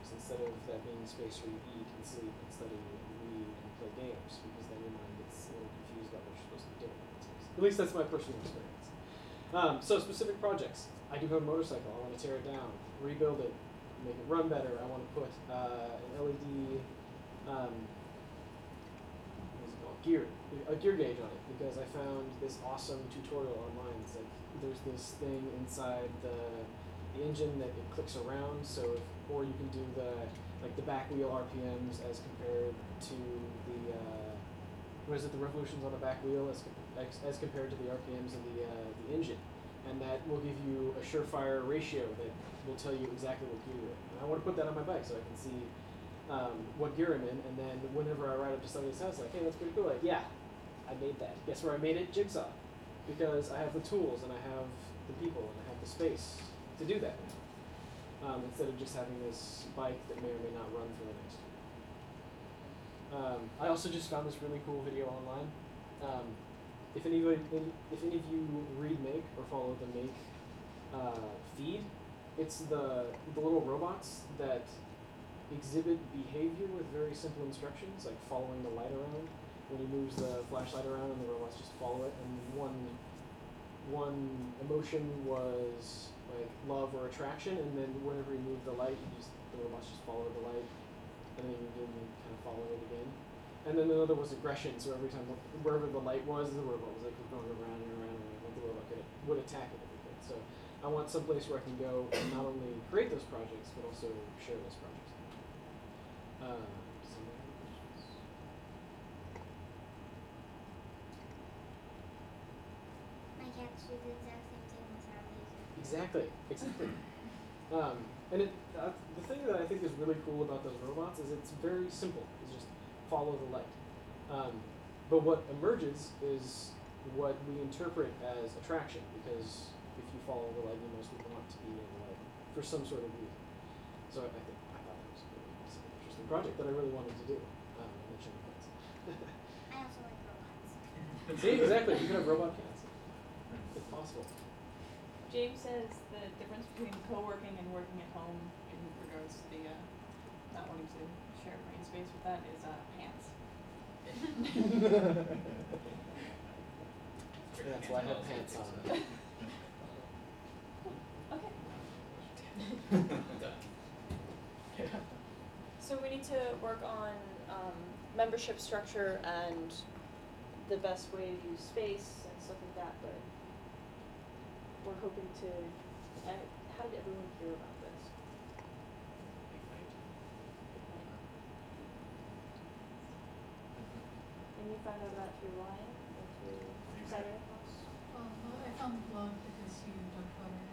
games instead of that being a space where you eat and sleep and study and read and play games, because then your mind gets a little confused about what you're supposed to be doing in that space. At least that's my personal experience. Um, so specific projects. I do have a motorcycle. I want to tear it down, rebuild it, make it run better. I want to put uh, an L E D um, what is it called? Gear, a gear gauge on it, because I found this awesome tutorial online. It's like there's this thing inside the the engine that it clicks around, so if, or you can do the like the back wheel R P Ms as compared to the uh, what is it, the revolutions on the back wheel as as, as compared to the R P Ms of the uh, the engine, and that will give you a surefire ratio that will tell you exactly what gear you're in. And I want to put that on my bike so I can see um, what gear I'm in, and then whenever I ride up to somebody's house, like, hey, that's pretty cool. Like, yeah, I made that. Guess where I made it? Jigsaw, because I have the tools and I have the people and I have the space to do that now, um, instead of just having this bike that may or may not run for the next year. Um, I also just found this really cool video online. Um, if any of you, if any of you read Make or follow the Make uh, feed, it's the the little robots that exhibit behavior with very simple instructions, like following the light around. When he moves the flashlight around, and the robots just follow it. And one one emotion was like love or attraction, and then whenever he moved the light, he just the robots just followed the light, and then he didn't kind of follow it again. And then another was aggression, so every time wherever the light was, the robot was like going around and around and around, like the robot could would attack it if it could. So I want some place where I can go and not only create those projects but also share those projects. Uh, some other questions? My cats do the exact same thing with our laser. Exactly, exactly. um, and it, uh, the thing that I think is really cool about those robots is it's very simple. It's just follow the light. Um, but what emerges is what we interpret as attraction, because if you follow the light, you mostly want to be in the light for some sort of reason. So I think I thought that was a really awesome, interesting project that I really wanted to do. Um, and mention the cats. I also like robots. See, exactly. You can have robot cats if possible. James says the difference between co-working and working at home in regards to the uh, not wanting to share brain space with that is uh, pants. That's why I have pants on. Okay. So we need to work on um, membership structure and the best way to use space and stuff like that, but we're hoping to, uh, how did everyone hear about this? And you found out about it through Ryan or through Saturday House? Um, well, I found the blog because you talked about it.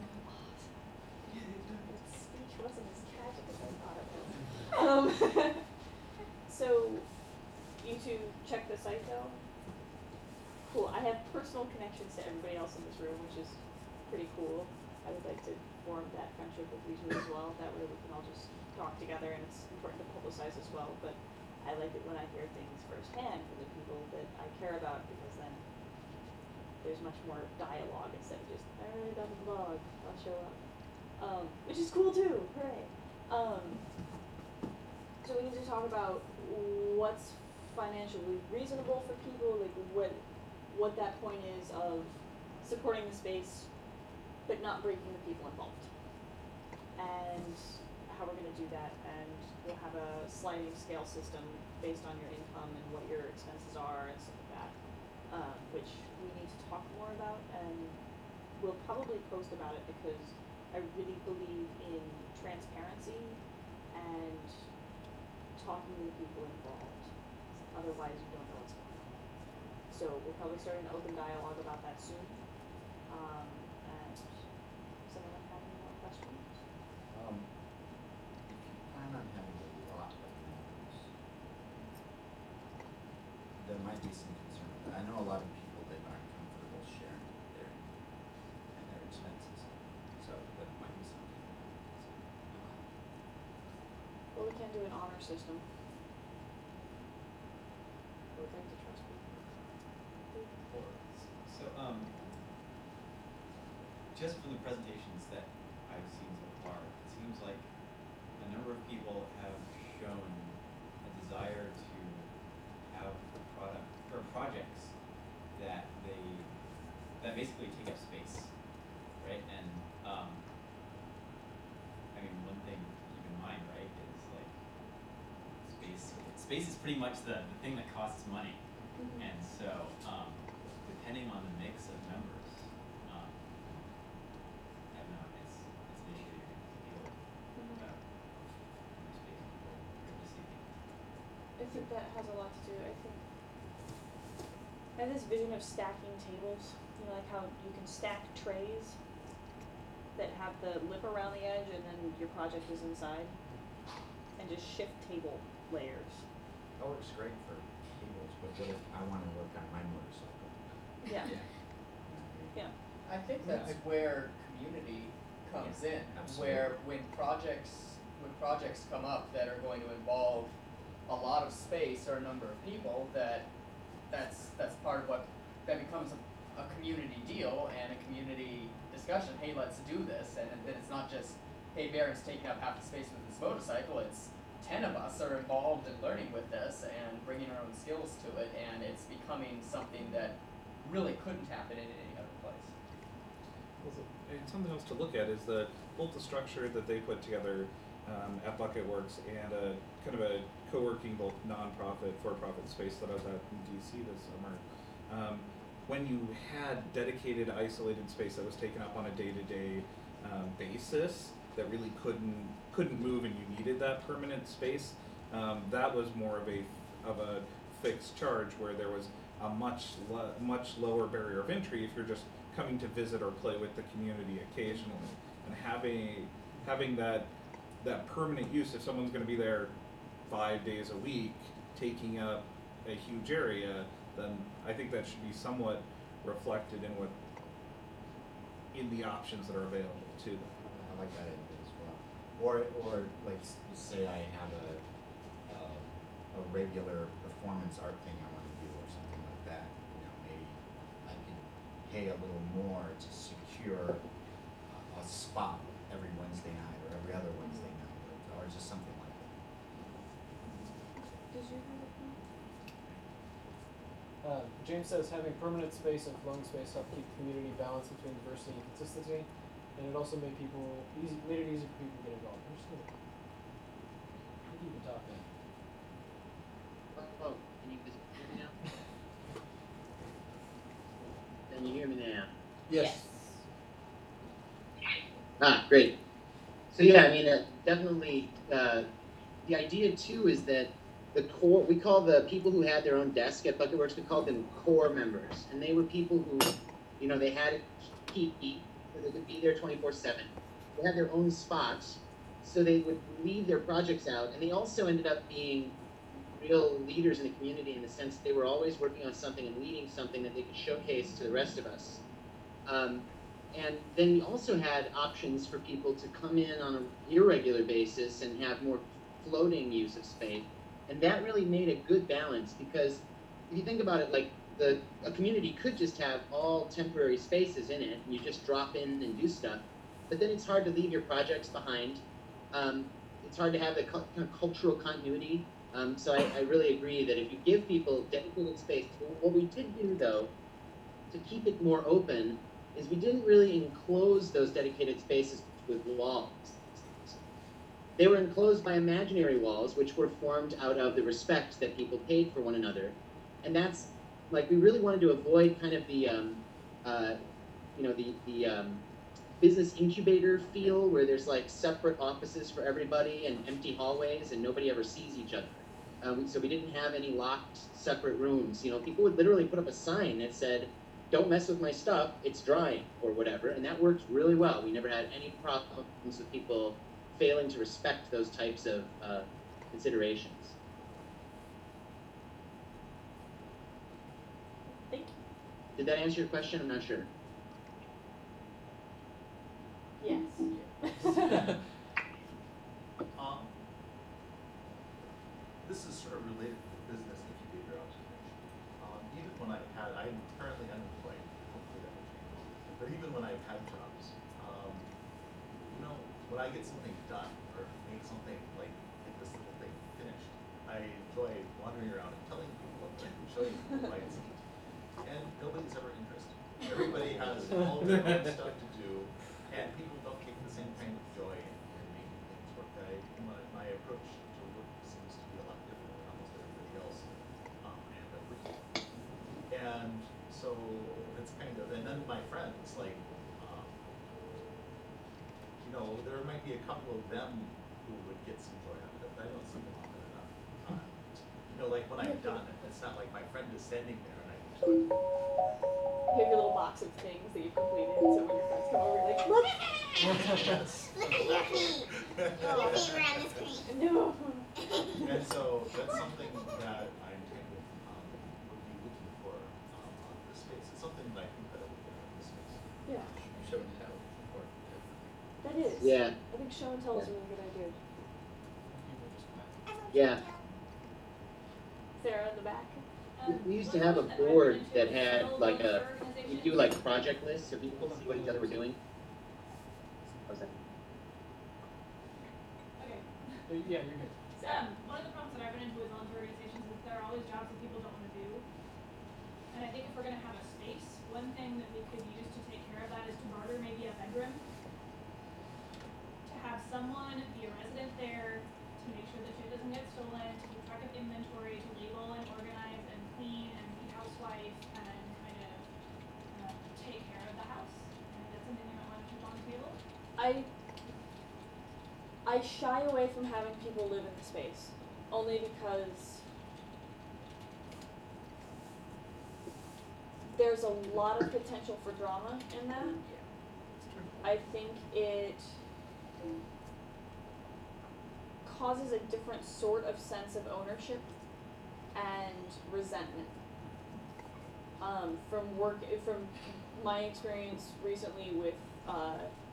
That speech wasn't as tragic as I thought it was. Um, so, you two check the site though? Cool. I have personal connections to everybody else in this room, which is pretty cool. I would like to form that friendship with you two as well. That way we can all just talk together, and it's important to publicize as well. But I like it when I hear things firsthand from the people that I care about, because then there's much more dialogue instead of just, I read it on the blog, I'll show up. Um, which is cool too, hooray. Um, so we need to talk about what's financially reasonable for people, like what what that point is of supporting the space but not breaking the people involved. And how we're gonna do that, and we'll have a sliding scale system based on your income and what your expenses are and stuff like that, uh, which we need to talk more about, and we'll probably post about it because I really believe in transparency and talking to the people involved. Otherwise, you don't know what's going on. So we'll probably start an open dialogue about that soon. Um, and does anyone have any more questions? Um, if you plan on having a lot of members, there might be some concern with that. I know a lot of people that aren't comfortable sharing their and their expenses, so that might be something. Well, we can do an honor system. I would like to trust people. So, um, just from the presentations that I've seen so far, it seems like a a number of people have shown a desire to have product or projects that they that basically take up space, right? And um, I mean, one thing to keep in mind, right, is like space. Space is pretty much the, the thing that costs money, Mhm. and so um, depending on the mix of members, um, I don't know, it's it's an issue you're gonna have to deal with Mhm. about how much space people really see things. I think that has a lot to do. I think I have this vision of stacking tables. You know, like how you can stack trays that have the lip around the edge, and then your project is inside, and just shift table layers. That works great for tables, but what if I wanna work on my motorcycle? Yeah. Yeah. Yeah. I think that's where community comes in, Absolutely. where when projects when projects come up that are going to involve a lot of space or a number of people, that that's that's part of what that becomes a, a community deal and a community discussion. Hey, let's do this, and then it's not just hey, Baron's taking up half the space with this motorcycle. It's ten of us are involved in learning with this and bringing our own skills to it, and it's becoming something that really couldn't happen in any other place. Well, so- and something else to look at is the both the structure that they put together um, at Bucketworks and a kind of a co-working both nonprofit for-profit space that I was at in D C this summer. Um, when you had dedicated, isolated space that was taken up on a day-to-day um, basis that really couldn't couldn't move, and you needed that permanent space, um, that was more of a of a fixed charge where there was a much lo- much lower barrier of entry if you're just coming to visit or play with the community occasionally, and having having that that permanent use. If someone's going to be there five days a week, taking up a huge area, then I think that should be somewhat reflected in what in the options that are available to them. I like that idea as well. Or, or like s- say I have a, uh, a regular performance art thing I want to do or something like that. You know, maybe I could pay a little more to secure a, a spot every Wednesday night or every other Wednesday night, or, or just something like that. Did you have a point? Uh, James says having permanent space and flowing space help keep community balance between diversity and consistency, and it also made people easy, made it easy for people to get involved. I'm just gonna keep it talking. Oh, can you hear me now? Can you hear me now? Yes. Ah, great. So yeah, I mean, uh, definitely, uh, the idea too is that the core, we call the people who had their own desk at Bucketworks, we called them core members. And they were people who, you know, they had a key, so they could be there twenty-four seven. They had their own spots, so they would leave their projects out. And they also ended up being real leaders in the community in the sense that they were always working on something and leading something that they could showcase to the rest of us. Um, and then we also had options for people to come in on an irregular basis and have more floating use of space. And that really made a good balance, because if you think about it, like the a community could just have all temporary spaces in it, and you just drop in and do stuff. But then it's hard to leave your projects behind. Um, it's hard to have the cu- kind of cultural continuity. Um, so I, I really agree that if you give people dedicated space, what we did do though, to keep it more open, is we didn't really enclose those dedicated spaces with walls. They were enclosed by imaginary walls, which were formed out of the respect that people paid for one another. And that's, like, we really wanted to avoid kind of the, um, uh, you know, the, the um, business incubator feel, where there's, like, separate offices for everybody and empty hallways and nobody ever sees each other. Um, so we didn't have any locked, separate rooms. You know, people would literally put up a sign that said, "Don't mess with my stuff, it's drying," or whatever, and that worked really well. We never had any problems with people failing to respect those types of uh, considerations. Thank you. Did that answer your question? I'm not sure. Yes. Um, this is sort of related to the business incubator observation. Um, even when I've had, I'm currently unemployed, hopefully that will change. But even when I've had jobs, um, you know, when I get something done or make something like get this little thing finished, I enjoy wandering around and telling people about it and showing people why it's neat. And nobody's ever interested. Everybody has all their own stuff to do, and people don't take the same kind of joy in, in making things work. I, my, my approach to work seems to be a lot different than almost everybody else um, I end up working with. And so it's kind of, and then my friends, like, um, you know, there might be a couple of them who would get some joy out of it, but I don't see them often enough. Uh, you know, like when I'm done, it's not like my friend is standing there and I just like, You have your little box of things that you've completed, so when your friends come over, you're like, look! Look at your feet. Your feet were on the screen. No. and so that's something that I'm kind of um, would be looking for um, on this space. It's something that I think that I would get on this space. Yeah. Show and tell. Or, That is. Yeah. I think show and tell is a really good idea. Yeah. Sarah in the back. We used to have a board that had like a, you do like project lists so people could see what each other were doing. How's that? Okay. Yeah, you're good. Um, one of the problems that I run into with volunteer organizations is there are all these jobs that people don't want to do. And I think if we're going to have a space, one thing that we could use to take care of that is to barter maybe a bedroom. To have someone be a resident there, to make sure that shit doesn't get stolen, to keep track of inventory, to label and organize and clean and be housewife and kind of uh, take care of the house. And if that's something you might want to keep on the table. I I shy away from having people live in the space, only because there's a lot of potential for drama in that. I think it causes a different sort of sense of ownership and resentment. Um, from work, from my experience recently with, uh,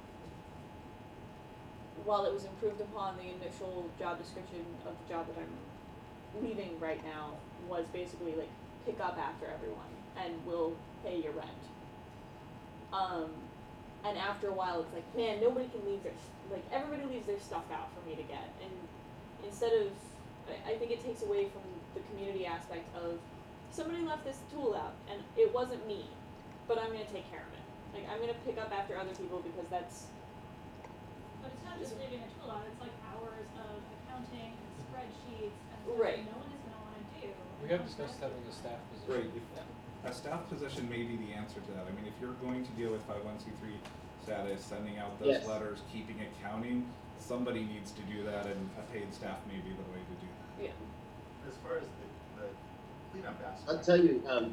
while it was improved upon, the initial job description of the job that I'm leaving right now was basically like pick up after everyone and we'll pay your rent. Um, and after a while, it's like, man, nobody can leave their like everybody leaves their stuff out for me to get, and instead of, I, I think it takes away from the community aspect of somebody left this tool out and it wasn't me, but I'm gonna take care of it. Like I'm gonna pick up after other people because that's. But it's not just leaving a tool out, it's like hours of accounting and spreadsheets and stuff Right. that no one is gonna wanna do. We have discussed having a staff position. Right. If a staff position may be the answer to that. I mean, if you're going to deal with five oh one c three status, sending out those Yes. letters, keeping accounting, somebody needs to do that, and a paid staff may be the way to do that. Yeah. As far as the, the cleanup aspect. I'll tell you, um,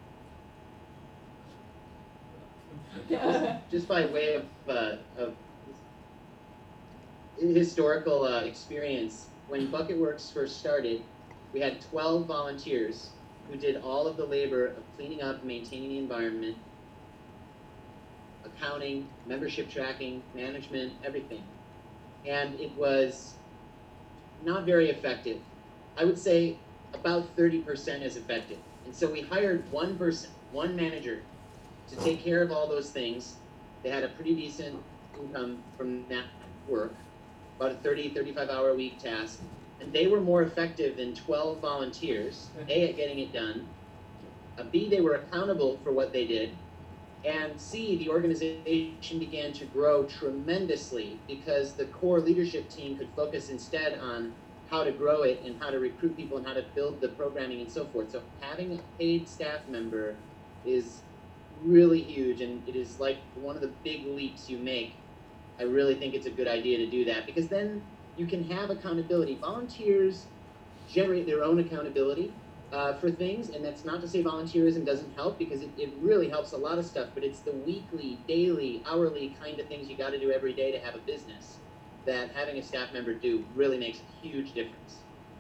just by way of, uh, of historical uh, experience, when Bucket Works first started, we had twelve volunteers who did all of the labor of cleaning up, maintaining the environment, accounting, membership tracking, management, everything. And it was not very effective. I would say about thirty percent as effective. And so we hired one person, one manager, to take care of all those things. They had a pretty decent income from that work, about a thirty, thirty-five hour a week task. And they were more effective than twelve volunteers, A, at getting it done, uh, B, they were accountable for what they did, and C, the organization began to grow tremendously because the core leadership team could focus instead on how to grow it and how to recruit people and how to build the programming and so forth. So having a paid staff member is really huge, and it is like one of the big leaps you make. I really think it's a good idea to do that because then you can have accountability. Volunteers generate their own accountability uh, for things, and that's not to say volunteerism doesn't help because it, it really helps a lot of stuff, but it's the weekly, daily, hourly kind of things you got to do every day to have a business that having a staff member do really makes a huge difference.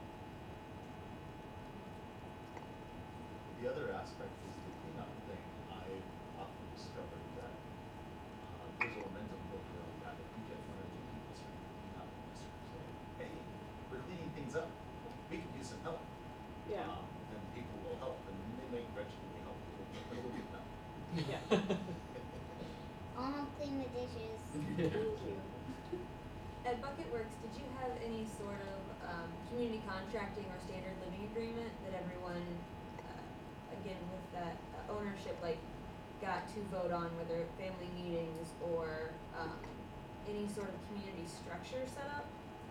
The other aspect is the cleanup thing. I've often discovered that uh, there's a momentum built around that. If you get one or two people starting to clean up and just sort of say, hey, we're cleaning things up, we could use some help. Yeah. Um, then people will help, and they may eventually help people, but it'll get done. Yeah. I'll clean the dishes. Thank you. at Bucket Works, did you have any sort of um, community contracting or standard living agreement that everyone, uh, again with that uh, ownership, like got to vote on, whether family meetings or um, any sort of community structure set up?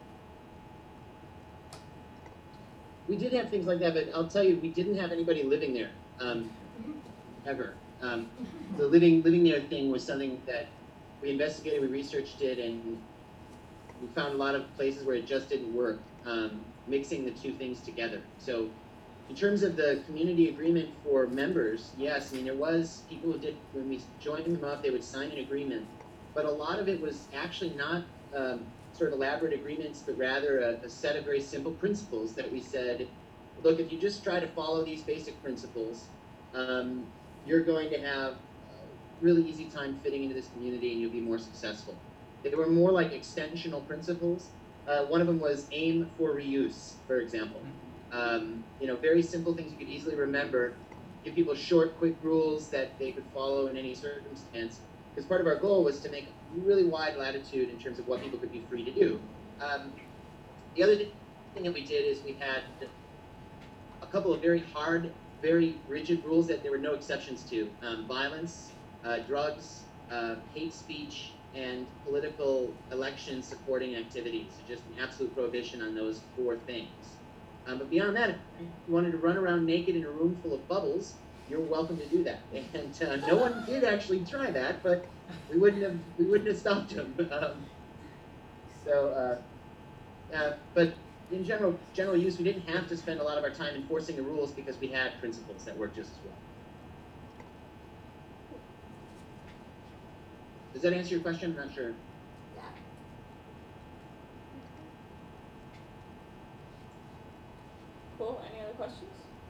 We did have things like that, but I'll tell you, we didn't have anybody living there, um, ever. Um, the living living there thing was something that we investigated, we researched it, and we found a lot of places where it just didn't work, um, mixing the two things together. So in terms of the community agreement for members, yes, I mean, there was people who did, when we joined them up, they would sign an agreement, but a lot of it was actually not um, sort of elaborate agreements, but rather a, a set of very simple principles that we said, look, if you just try to follow these basic principles, um, you're going to have a really easy time fitting into this community and you'll be more successful. They were more like extensional principles. Uh, one of them was aim for reuse, for example. Um, you know, very simple things you could easily remember. Give people short, quick rules that they could follow in any circumstance. Because part of our goal was to make a really wide latitude in terms of what people could be free to do. Um, the other thing that we did is we had a couple of very hard, very rigid rules that there were no exceptions to. Um, violence, uh, drugs, uh, hate speech, and political election supporting activities. So just an absolute prohibition on those four things. Um, but beyond that, if you wanted to run around naked in a room full of bubbles, you're welcome to do that. And uh, no one did actually try that, but we wouldn't have we wouldn't have stopped them. Um, so, uh, uh, but in general general use, we didn't have to spend a lot of our time enforcing the rules because we had principles that worked just as well. Does that answer your question? I'm not sure. Yeah. Cool. Any other questions?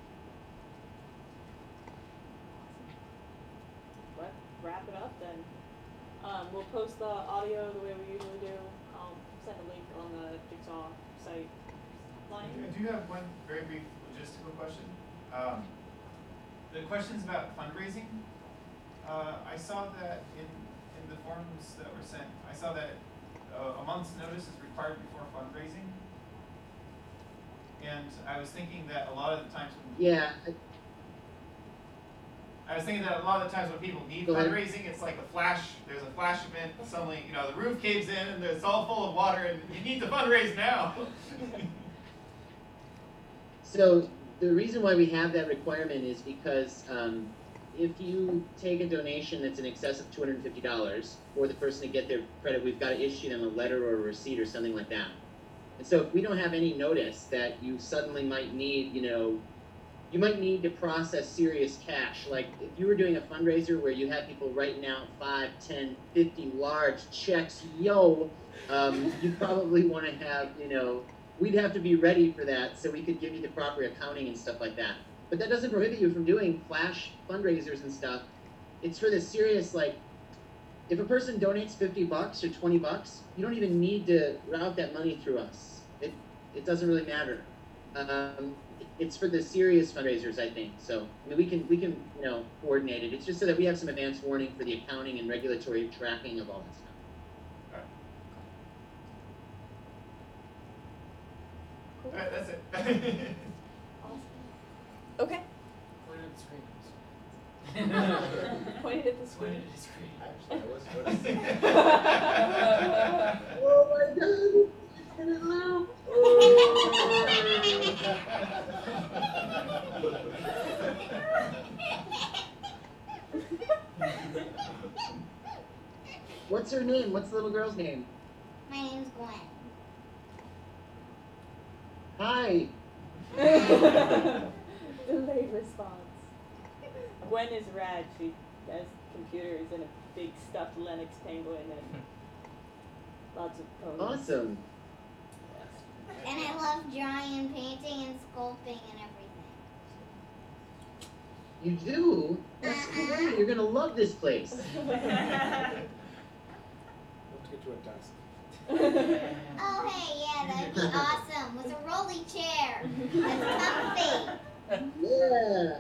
Let's wrap it up then. Um, we'll post the audio the way we usually do. I'll send a link on the Jigsaw site line. I do have one very brief logistical question. Um, the questions about fundraising. Uh, I saw that in in the forms that were sent. I saw that uh, a month's notice is required before fundraising. And I was thinking that a lot of the times when Yeah. I was thinking that a lot of the times when people need Go ahead. fundraising, it's like a flash, there's a flash event, suddenly, you know, the roof caves in and it's all full of water and you need to fundraise now. So the reason why we have that requirement is because um, if you take a donation that's in excess of two hundred fifty dollars, for the person to get their credit, we've got to issue them a letter or a receipt or something like that. And so if we don't have any notice that you suddenly might need, you know, you might need to process serious cash. Like if you were doing a fundraiser where you had people writing out five, ten, fifty large checks, yo, um, you probably want to have, you know, we'd have to be ready for that so we could give you the proper accounting and stuff like that. But that doesn't prohibit you from doing flash fundraisers and stuff. It's for the serious, like, if a person donates fifty bucks or twenty bucks, you don't even need to route that money through us. It, it doesn't really matter. Um, it's for the serious fundraisers, I think. So, I mean, we can, we can, you know, coordinate it. It's just so that we have some advance warning for the accounting and regulatory tracking of all that stuff. All right, that's it. Okay. Point at the screen. Pointed at the screen. Point at the screen. Actually, I was noticing. Oh my God! Get it loud. What's her name? What's the little girl's name? My name's Gwen. Hi. Delayed response. Gwen is rad. She has computers and a big stuffed Lennox penguin and lots of ponies. Awesome. And I love drawing and painting and sculpting and everything. You do? That's great. You're gonna love this place. Let's get you a desk. Oh, hey, yeah, that'd be awesome. With a rolly chair. That's comfy. Yeah.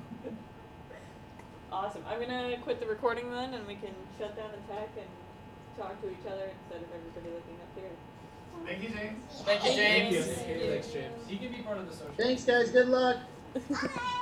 Awesome. I'm gonna quit the recording then, and we can shut down the tech and talk to each other instead of everybody looking up here. Thank you, James. Thank you, James. Thanks, James. He can be part of the social. Thanks, guys. Good luck. Bye.